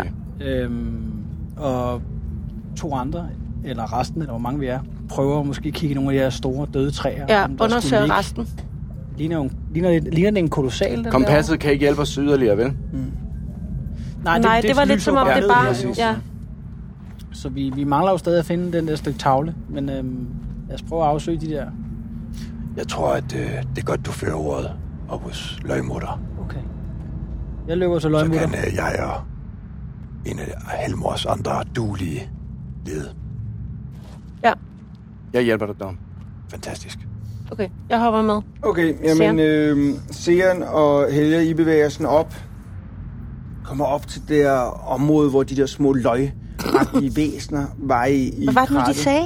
Og 2 andre, eller resten, eller hvor mange vi er, prøver måske at kigge nogle af de her store døde træer. Ja, undersøger resten. Ligner det en kolossal? Kompasset kan ikke hjælpe os yderligere, vel? Nej, det var lidt som om det bare... Ja. Så vi mangler jo stadig at finde den der stykke tavle, men lad os prøve at afsøge de der. Jeg tror, at det er godt, du fører ordet op hos løgmutter. Okay. Jeg løber til løgmutter. Så kan jeg og en af Helmors andre duelige lede. Ja. Jeg hjælper dig, Dom. Fantastisk. Okay, jeg hopper med. Okay, jamen Sean og Helge, I bevæger sådan op. Kommer op til det der område, hvor de der små løgagtige væsener var i hvad var det nu, de sagde?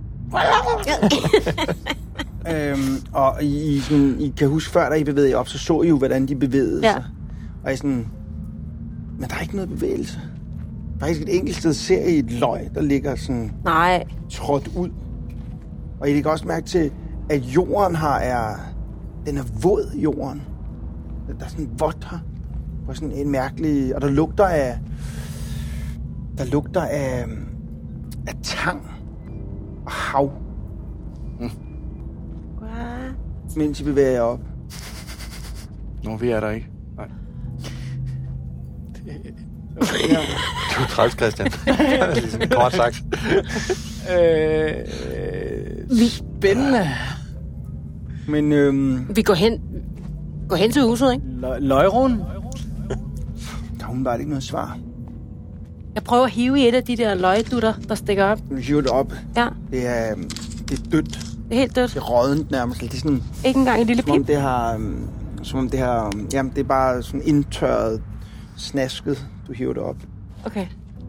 Og I kan huske, før da I bevægede jer op, så I jo, hvordan de bevægede sig. Og I sådan... Men der er ikke noget bevægelse. Faktisk et enkelt sted ser I et løg, der ligger sådan... Nej. Trådt ud. Og I lægger også mærke til, at jorden den er våd, jorden. Der er sådan vådt her. På sådan en mærkelig... Og der lugter af tang og hav. Mens I bevæger jer op. Nå, vi er der ikke. Nej. Du er træls, Christian. Ligesom en kort sagt. Spændende. Men vi går hen til huset, ikke? Løgrund? Der er bare ikke noget svar. Jeg prøver at hive i et af de der løgdutter, der stikker op. Du hiver det op. Ja. Det er dødt. Det er helt dødt. Det er rådent nærmest. Det er sådan, ikke engang en lille pip. Som om det har... Jamen, det er bare sådan indtørret, snasket, du hiver det op. Okay.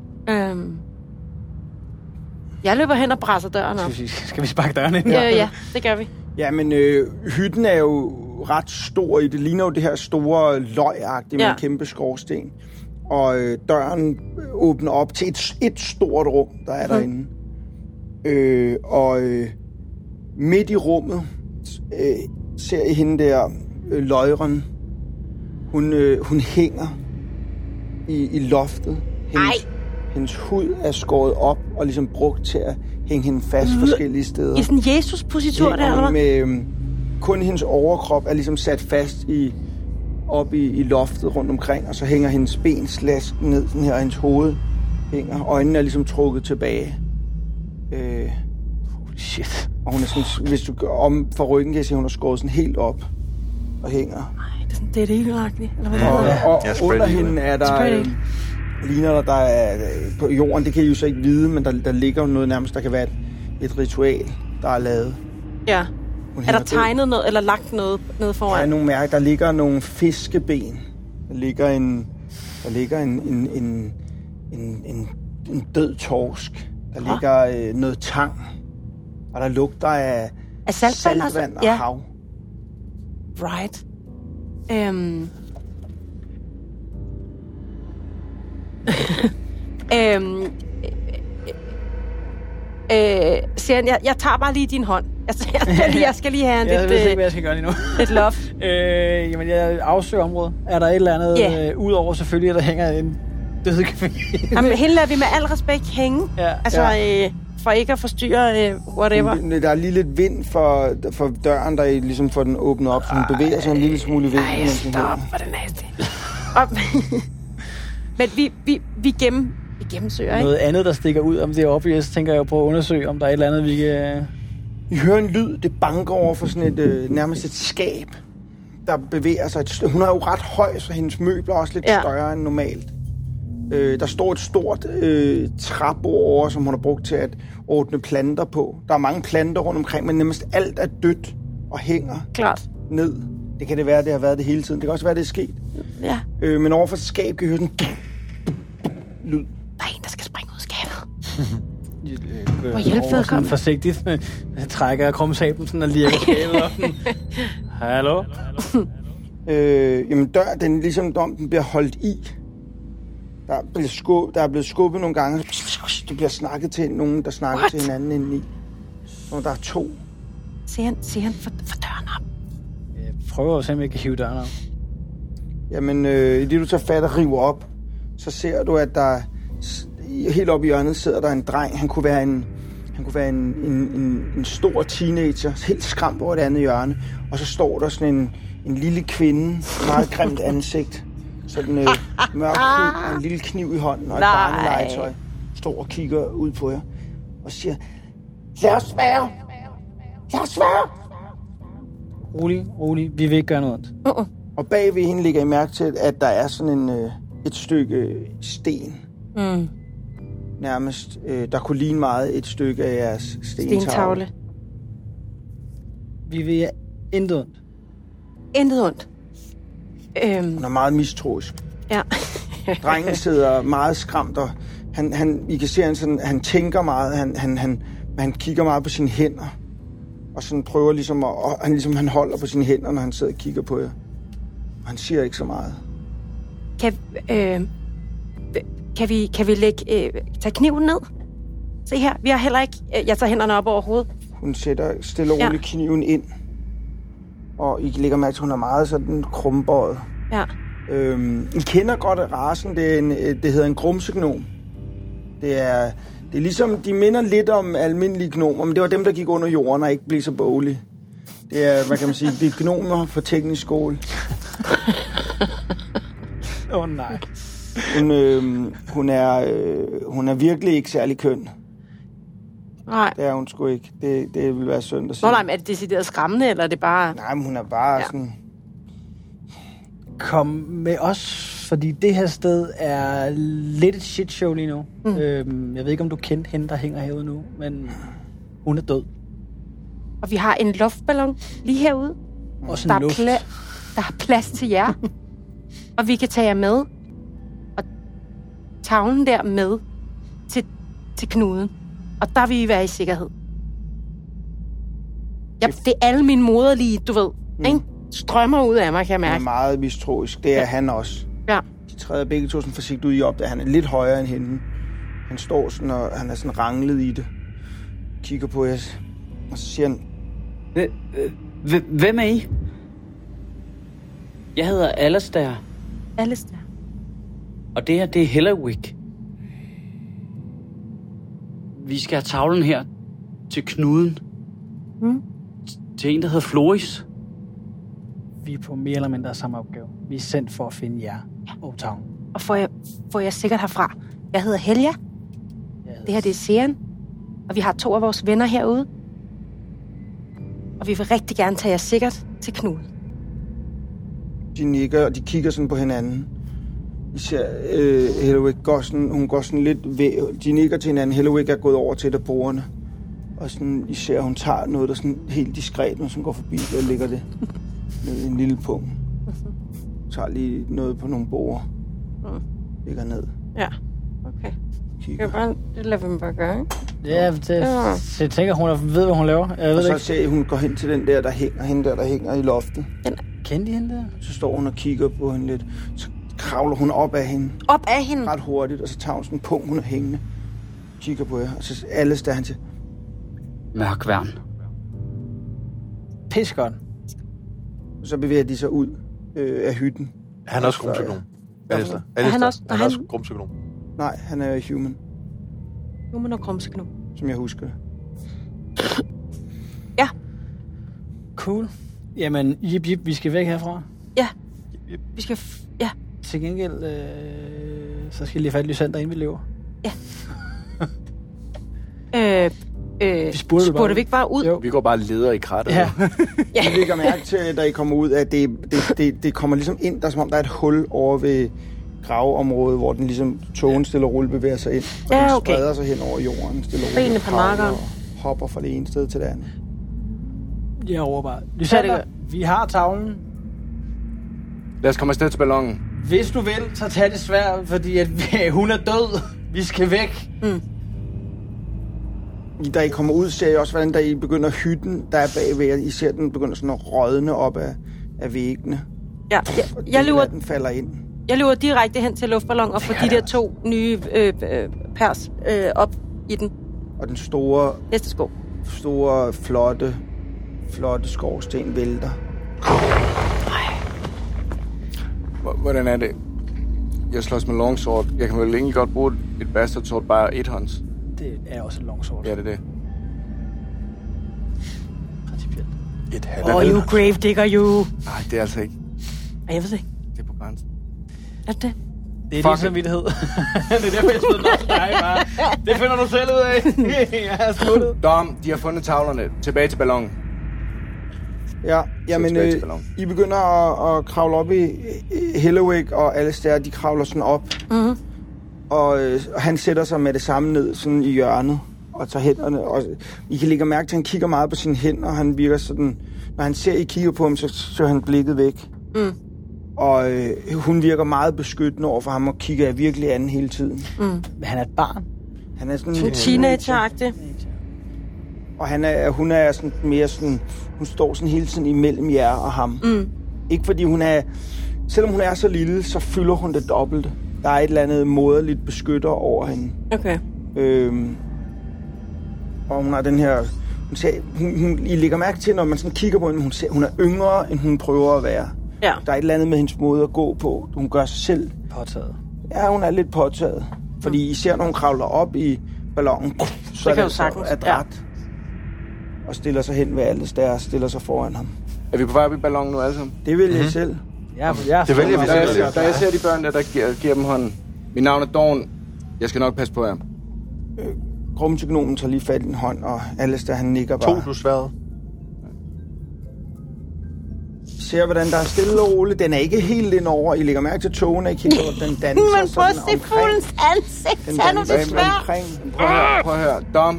Jeg løber hen og presser døren op. Skal vi sparke døren ind? Ja, det gør vi. Ja, men hytten er jo ret stor i. Det ligner jo det her store løgagtige med en kæmpe skorsten. Og døren åbner op til et stort rum, der er derinde. Midt i rummet ser I hende der, løgren. Hun hænger i loftet. Hendes hud er skåret op og ligesom brugt til at hænge hende fast forskellige steder. I sådan en Jesus-positur der, eller hvad? Kun hendes overkrop er ligesom sat fast op i loftet rundt omkring, og så hænger hendes ben slasket ned, sådan her, og hendes hoved hænger. Øjnene er ligesom trukket tilbage. Shit. Og hun er sådan, hvis du går om for ryggen, kan jeg se, hun er skåret sådan helt op og hænger. Nej, det er sådan, det er det helt eller hvad og under hende er der... ligner der er på jorden, det kan I jo så ikke vide, men der ligger noget nærmest, der kan være et ritual, der er lavet. Ja. Er der tegnet noget, eller lagt noget foran? Der er nogle mærker, der ligger nogle fiskeben. Der ligger en død torsk. Der ligger noget tang. Og der lugter af saltvand og hav. Right. Sian, jeg tager bare lige din hånd. Jeg skal lige have jeg ved ikke, hvad jeg skal gøre lige nu. Et loft. Jamen, jeg afsøger området. Er der et eller andet, udover selvfølgelig, at der hænger en død kaffe? Jamen, hende lader vi med al respekt hænge. Ja. Altså, for ikke at forstyrre whatever. Der er lige lidt vind for døren, der ligesom får den åbnet op, så hun bevæger sig en lille smule vind. Ej, stop, hvor det nasty. Men vi gennemsøger, ikke? Noget andet, der stikker ud om det oppe, så tænker jeg jo på at undersøge, om der er et eller andet, vi kan... I hører en lyd, det banker over for sådan et, nærmest et skab, der bevæger sig. Hun er jo ret høj, så hendes møbler er også lidt større end normalt. Der står et stort træbord over, som hun har brugt til at ordne planter på. Der er mange planter rundt omkring, men nærmest alt er dødt og hænger Klart. ned. Det kan det være, det har været det hele tiden. Det kan også være, det er sket. Ja. Men overfor skab kan I høre sådan lyd. Der er en, der skal springe ud af skabet. Hvor hjælp vedkommende. Forsigtigt. Jeg trækker krumsablen sådan og lirker skabet op. Hallo? Jamen dør, den ligesom om den bliver holdt i. Der er blevet skubbet nogle gange. Det bliver snakket til nogen, der snakker til hinanden indeni. Og der er 2. Se han for døren op. Jeg prøver at se, om jeg kan hive døren op. Jamen, i det du tager fat og river op, så ser du, at der helt oppe i hjørnet sidder der en dreng. Han kunne være en stor teenager, helt skræmt over det andet hjørne. Og så står der sådan en lille kvinde, meget grimt ansigt. Sådan mørk hud og en lille kniv i hånden og et barnelegetøj. Står og kigger ud på jer og siger, lad os være! Lad os være! Rolig. Vi vil ikke gøre noget ondt. Og bagved hende lægger I mærke til, at der er sådan et stykke sten. Nærmest, der kunne ligne meget et stykke af jeres stentavle. Vi vil intet ondt. Intet ondt. Hun er meget mistroisk. Ja. Drengen sidder meget skræmt, og I kan se, han tænker meget, han kigger meget på sine hænder, og sådan prøver ligesom, han holder på sine hænder, når han sidder og kigger på jer. Og han siger ikke så meget. Kan vi tage kniven ned? Se her, vi har heller ikke... Jeg tager hænderne op over hovedet. Hun sætter stille og roligt kniven ind, og I lægger mærke til, at hun er meget sådan krumbøjet. Ja. I kender godt rasen, det hedder en grumsegnom. Det er ligesom, de minder lidt om almindelige gnomer, men det var dem, der gik under jorden og ikke blev så boglige. Det er, hvad kan man sige, det er gnomer fra teknisk skole. Nej. Hun er virkelig ikke særlig køn. Nej. Det er hun sgu ikke. Det vil være synd at sige. Nej, men er det decideret skræmmende, eller er det bare... Nej, men hun er bare sådan... Kom med os, fordi det her sted er lidt et shit show lige nu. Jeg ved ikke, om du kendte hende, der hænger herude nu, men hun er død. Og vi har en luftballon lige herude. Også der en luft. Der er plads til jer. Og vi kan tage jer med. Og tavlen der med til knuden. Og der vil I være i sikkerhed. Ja, det er alle mine moderlige, du ved, ikke? Strømmer ud af mig, kan jeg mærke. Han er meget mistroisk. Det er han også. Ja. De træder begge to sådan forsigtigt ud i op, da han er lidt højere end hende. Han står sådan, og han er sådan ranglet i det. Kigger på jer, og så siger han... Hvem er I? Jeg hedder Alastair. Alastair. Og det her, det er Hellerwick. Vi skal have tavlen her til knuden. Til en, der hedder Floris. Vi er på mere eller mindre samme opgave. Vi er sendt for at finde jer og tavlen. Og får jeg sikkert herfra. Jeg hedder Helja. Det her, det er Sean. Og vi har 2 af vores venner herude. Og vi vil rigtig gerne tage jer sikkert til knuden. De nikker, og de kigger sådan på hinanden. I ser, Hellerwick går sådan, hun går sådan lidt ved. De nikker til hinanden. Hellerwick er gået over til et af bordene. Og sådan, I ser, hun tager noget, der sådan helt diskret, når hun går forbi, og lægger det ned i en lille punkt. Tager lige noget på nogle borde. Lægger ned. Ja, okay. Kigger. Det lader vi dem bare gøre, ikke? Ja, jeg tænker, hun ved, hvad hun laver. Jeg ved og så ikke. ser I, hun går hen til den der hænger, hende der hænger i loftet. Kendte I hende der? Så står hun og kigger på hende lidt. Så kravler hun op af hende. Op af hende? Ret hurtigt, og så tager hun sådan en punkt, hun er hængende. Kigger på jer, og så Alastair, han siger... Mørkværn. Pis godt. Så bevæger de sig ud af hytten. Han er også grumsøkonom. Alistair. Han er også grumsøkonom. Nej, han er human, Human og grumseknom. som jeg husker det. Ja. Cool. Jamen, jip, vi skal væk herfra. Ja. Vi skal... Ja. Til gengæld, så skal jeg lige fat i Lysander, inden vi lever. Ja. Vi spurgte vi ikke bare ud? Jo. Vi går bare og leder i krattet. Ja. Jeg lægger mærke til, da I kommer ud, at det kommer ligesom ind, der som om der er et hul over ved gravområde, hvor den ligesom togen stille og roligt bevæger sig ind. Og Ja, den okay. spreder sig hen over jorden stille og roligt. Benene på nakkeren. Og hopper fra det ene sted til det andet. Jeg overvejer. Lysander, vi har tavlen. Lad os komme afsted til ballonen. Hvis du vil, så tag det svært, fordi at hun er død. Vi skal væk. Da I kommer ud, ser I også, hvordan der I begynder hytten, der er bagved. I ser, den begynder sådan at rådne op af væggene. Ja, Den falder ind. jeg løber direkte hen til luftballon og får de der 2 nye pers op i den. Og den store, Hestesko. flotte skorsten vælter. Hvordan er det? Jeg slås med longsword. Jeg kan vel egentlig godt bruge et bastard sword, bare et hånds. Det er også en longsword. Ja, det er det. Principielt. Et halvt. You gravedigger, you. Nej, det er altså ikke. Jeg ved det ikke. Det er på grænsen. Er det? Det er Fuck din samvittighed. Det er derfor, jeg smider nok til dig, bare. Det finder du selv ud af. Jeg er sluttet. Dom, de har fundet tavlerne. Tilbage til ballonen. Ja, jamen, tilbage til ballonen. I begynder at kravle op i Hellawig, og Alistair, de kravler sådan op. Mm-hmm. Og han sætter sig med det samme ned sådan i hjørnet, og tager hænderne. Og I kan lægge mærke til, at han kigger meget på sine hænder, og han virker sådan... Når han ser, I kigger på ham, så søger han blikket væk. Mm. Og hun virker meget beskyttende over for ham, og kigger virkelig an hele tiden. Mm. Han er et barn. Han er sådan... Teenager-agtig. Og hun er sådan mere sådan... Hun står sådan hele tiden imellem jer og ham. Mm. Ikke fordi hun er... Selvom hun er så lille, så fylder hun det dobbelte. Der er et eller andet moderligt beskytter over hende. Okay. Og hun har den her... I lægger mærke til, når man sådan kigger på hende, hun er yngre, end hun prøver at være. Ja. Der er et eller andet med hendes måde at gå på. Hun gør sig selv... Påtaget. Ja, hun er lidt påtaget. Fordi især når hun kravler op i ballonen, så kan er jo det så sagtens, adræt. Og stiller sig hen ved alles der, stiller sig foran ham. Er vi på vej op i ballonen nu alle sammen? Det vil jeg selv. Det vælger vi selv. Da jeg ser de børn der giver dem hånden. Mit navn er Dawn. Jeg skal nok passe på jer. Grumtegnomen tager lige fat i en hånd, og Alistair, han nikker bare. 2 plus sværet. Ser, hvordan der er stille og roligt. Den er ikke helt ind over. I lægger mærke til togene, ikke helt over. Den danser Men prøv at se fuglens ansigt. Den Tag nu det danser svært. omkring. Prøv at høre. Dom,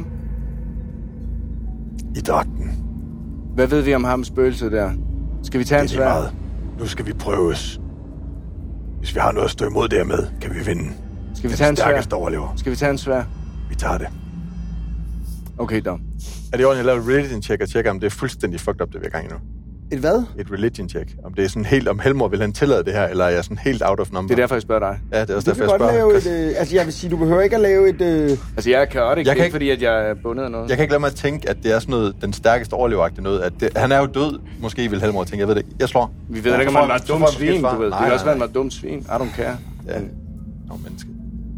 I dragten. hvad ved vi om ham spøgelset der? Skal vi tage en Det er lige svær? meget. Nu skal vi prøves. Hvis vi har noget at stå imod dermed, kan vi vinde. Skal vi Den tage en svær? stærkeste overlever. Skal vi tage en svær? Vi tager det. Okay, Dom. Er det ordentligt at lave et religion check og tjekke, om det er fuldstændig fucked up, det vi er i gang i nu? Et hvad? Et religion check. Om det er sådan helt, om Helmor vil han tillade det her, eller er jeg sådan helt out of number? Det er derfor, jeg spørger dig. Ja, det er også Du derfor, kan jeg godt spørger. lave et... altså, jeg vil sige, du behøver ikke at lave et... Altså, jeg kan også ikke, Jeg kan det er ikke- fordi, at jeg er bundet af noget. Jeg kan ikke lade mig at tænke, at det er sådan noget, den stærkeste overleveragtige noget. At det, han er jo død, måske vil Helmor tænke. Jeg ved det ikke. Jeg slår. Vi ved ikke, om han var et dumt svin, du ved. Det Nej, kan også være, nej. han var et dumt svin. I don't care. Ja. Nå, menneske.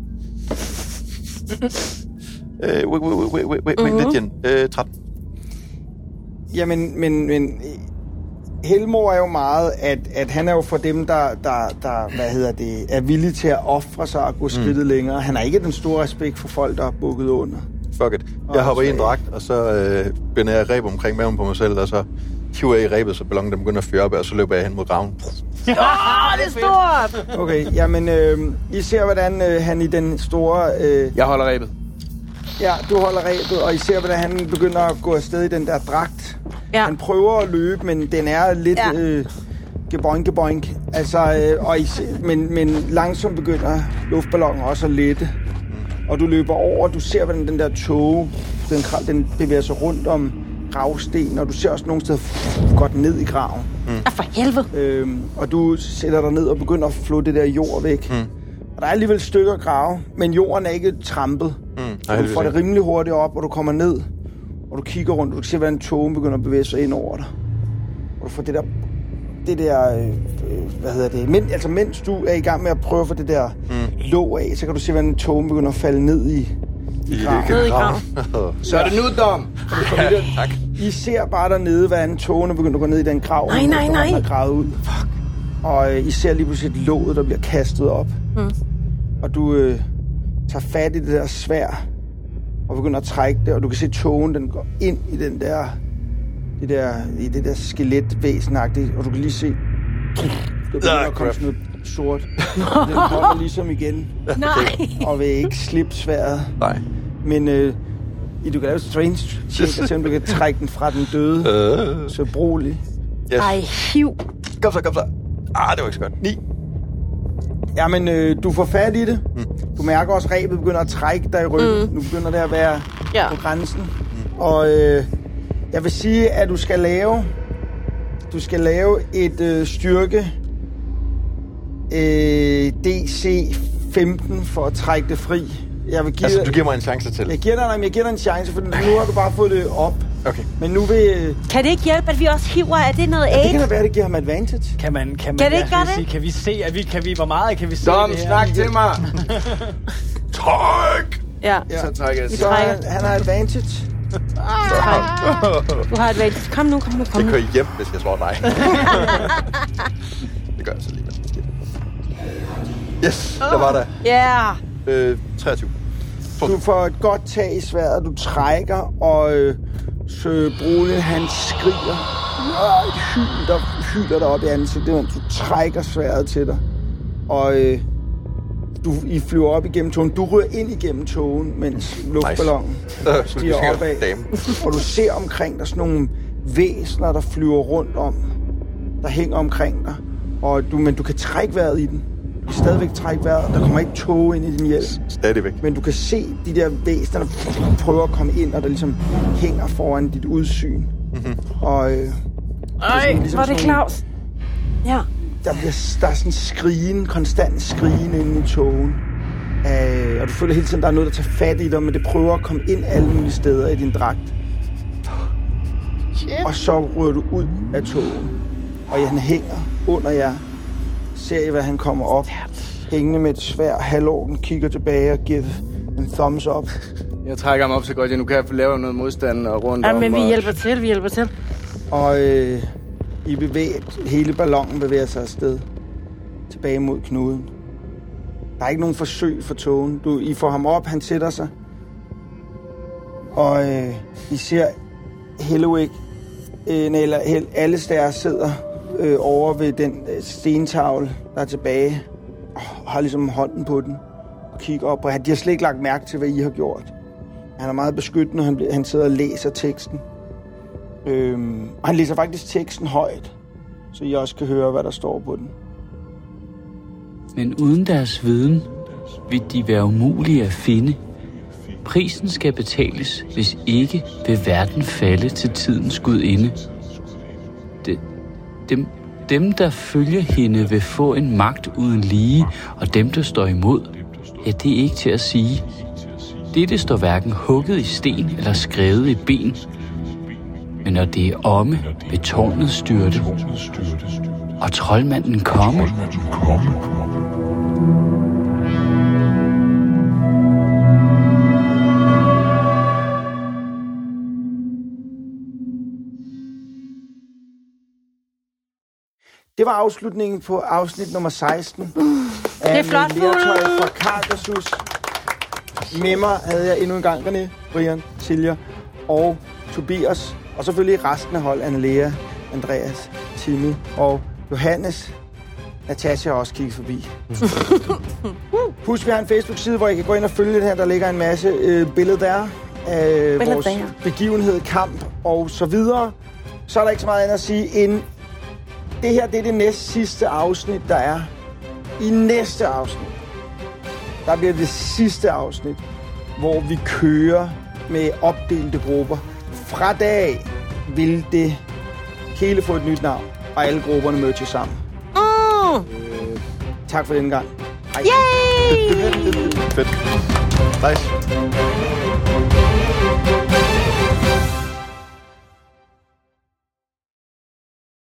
Religion. 13. Jamen, men Helmor er jo meget, at han er jo for dem, der hvad hedder det, er villige til at ofre sig og gå skridtet længere. Han har ikke den store respekt for folk, der er bukket under. Fuck it. Jeg hopper i en dragt, og så binder jeg reb omkring maven på mig selv, og så hiver jeg i rebet, så ballonen den begynder at fyre op, og så løber jeg hen mod graven. Det er stort! Okay, jamen, I ser, hvordan han i den store... Jeg holder rebet. Ja, du holder rebet, og I ser, hvordan han begynder at gå afsted i den der dragt. Ja. Han prøver at løbe, men den er lidt geboink. Altså, og men langsomt begynder luftballonen også at lette. Og du løber over, og du ser, hvordan den der tåge, den bevæger sig rundt om gravsten, og du ser også nogle steder godt ned i graven. For helvede. Og du sætter dig ned og begynder at flå det der jord væk. Og der er alligevel stykker grave, men jorden er ikke trampet. Du får det rimelig hurtigt op, og du kommer ned, og du kigger rundt, og du kan se, hvordan togen begynder at bevæge sig ind over dig. Og du får det der hvad hedder det, mens du er i gang med at prøve at få det der låg af, så kan du se, hvordan togen begynder at falde ned i graven. Ned i graven. Så er det nu, Dom. Ja, tak. I ser bare dernede, hvordan togene begynder at gå ned i den grav, Nej. der er gravet ud. Fuck. Og I ser lige pludselig et låget, der bliver kastet op. Og du tager fat i det der sværd, og begynder at trække det, og du kan se togen, den går ind i den der, det der skeletvæsenagtige, og du kan lige se, begynder at komme sådan noget sort. Den kommer ligesom igen. Nej. Og vil ikke slippe sværet. Nej. Men du kan lave strange check, og se om du kan trække den fra den døde. Så brugelig. Yes. Ej, hiv. Kom så. Det var ikke så godt. 9. Jamen, du får fat i det. Du mærker også, at rebet begynder at trække dig i ryggen. Nu begynder det at være på grænsen. Og jeg vil sige, at du skal lave et styrke DC 15 for at trække det fri. Jeg vil give du giver mig en chance til. Jeg giver dig en chance, for nu har du bare fået det op. Okay. Men nu vil... Kan det ikke hjælpe, at vi også hiver? Er det noget det kan da være, det giver ham advantage. Kan det ikke gøre det? Kan vi se, hvor meget kan vi se Dom, det her? snak til mig! Tryk! Ja. Så trækker jeg. Så han har advantage. Du har advantage. Kom nu. Det kører hjem, hvis jeg slår dig. Det gør jeg så alligevel. Yes, der var der. Ja. 23. Du får et godt tag i sværet, du trækker, og Brune, han skriger. Et hyl, der hyler dig op i ansigtet, mens du trækker sværet til dig. Og I flyver op igennem togen. Du rører ind igennem togen, mens luftballonen stiger opad. Og du ser omkring dig sådan nogle væsener, der flyver rundt om, der hænger omkring dig. Men du kan trække vejret i den. Du kan stadigvæk trække vejret. Der kommer ikke tåge ind i din hjelm. Stadigvæk. Men du kan se de der væsener, der prøver at komme ind, og der ligesom hænger foran dit udsyn. Og ligesom var det Claus? Ja. Der er sådan konstant skrigen inde i togen. Og du føler hele tiden, der er noget, der tager fat i dig, men det prøver at komme ind alle mulige steder i din dragt. Shit. Og så rører du ud af togen. Og han hænger under jer. Ser I, hvad han kommer op. Hængende med et sværd. Halvorken kigger tilbage og giver en thumbs up. Jeg trækker ham op så godt, jeg nu kan lave noget modstand og rundt om. Men vi hjælper til. Og I bevæger, hele ballonen bevæger sig afsted. Tilbage mod knuden. Der er ikke nogen forsøg for togen. I får ham op, han sætter sig. Og I ser Hellwig, eller Alistair sidder over ved den stentavle, der er tilbage. Og har ligesom hånden på den. Og kigger op. Og de har slet ikke lagt mærke til, hvad I har gjort. Han er meget beskyttende, han sidder og læser teksten. Og han læser faktisk teksten højt, så I også kan høre, hvad der står på den. Men uden deres viden vil de være umulige at finde. Prisen skal betales, hvis ikke vil verden falde til tidens gudinde. Dem, der følger hende, vil få en magt uden lige, og dem, der står imod, ja, det er ikke til at sige. Dette står hverken hugget i sten eller skrevet i ben. Men når det er omme, vil tårnet styrte, og troldmanden komme. Det var afslutningen på afsnit nummer 16. Det er flot. Lertøj fra Carcasus. Med mig havde jeg endnu en gang René, Brian, Silja og Tobias. Og selvfølgelig resten af hold, Anna-Lea, Andreas, Timmy og Johannes. Natasha har også kigget forbi. Husk, vi har en Facebook-side, hvor I kan gå ind og følge det her. Der ligger en masse billeder der af vores begivenhed, kamp og så videre. Så er der ikke så meget andet at sige end det her, det er det næst sidste afsnit, der er. I næste afsnit, der bliver det sidste afsnit, hvor vi kører med opdelte grupper. Fra dag vil det hele få et nyt navn, og alle grupperne mødes sammen. Tak for denne gang. Hej. Yay! Fedt. Nice.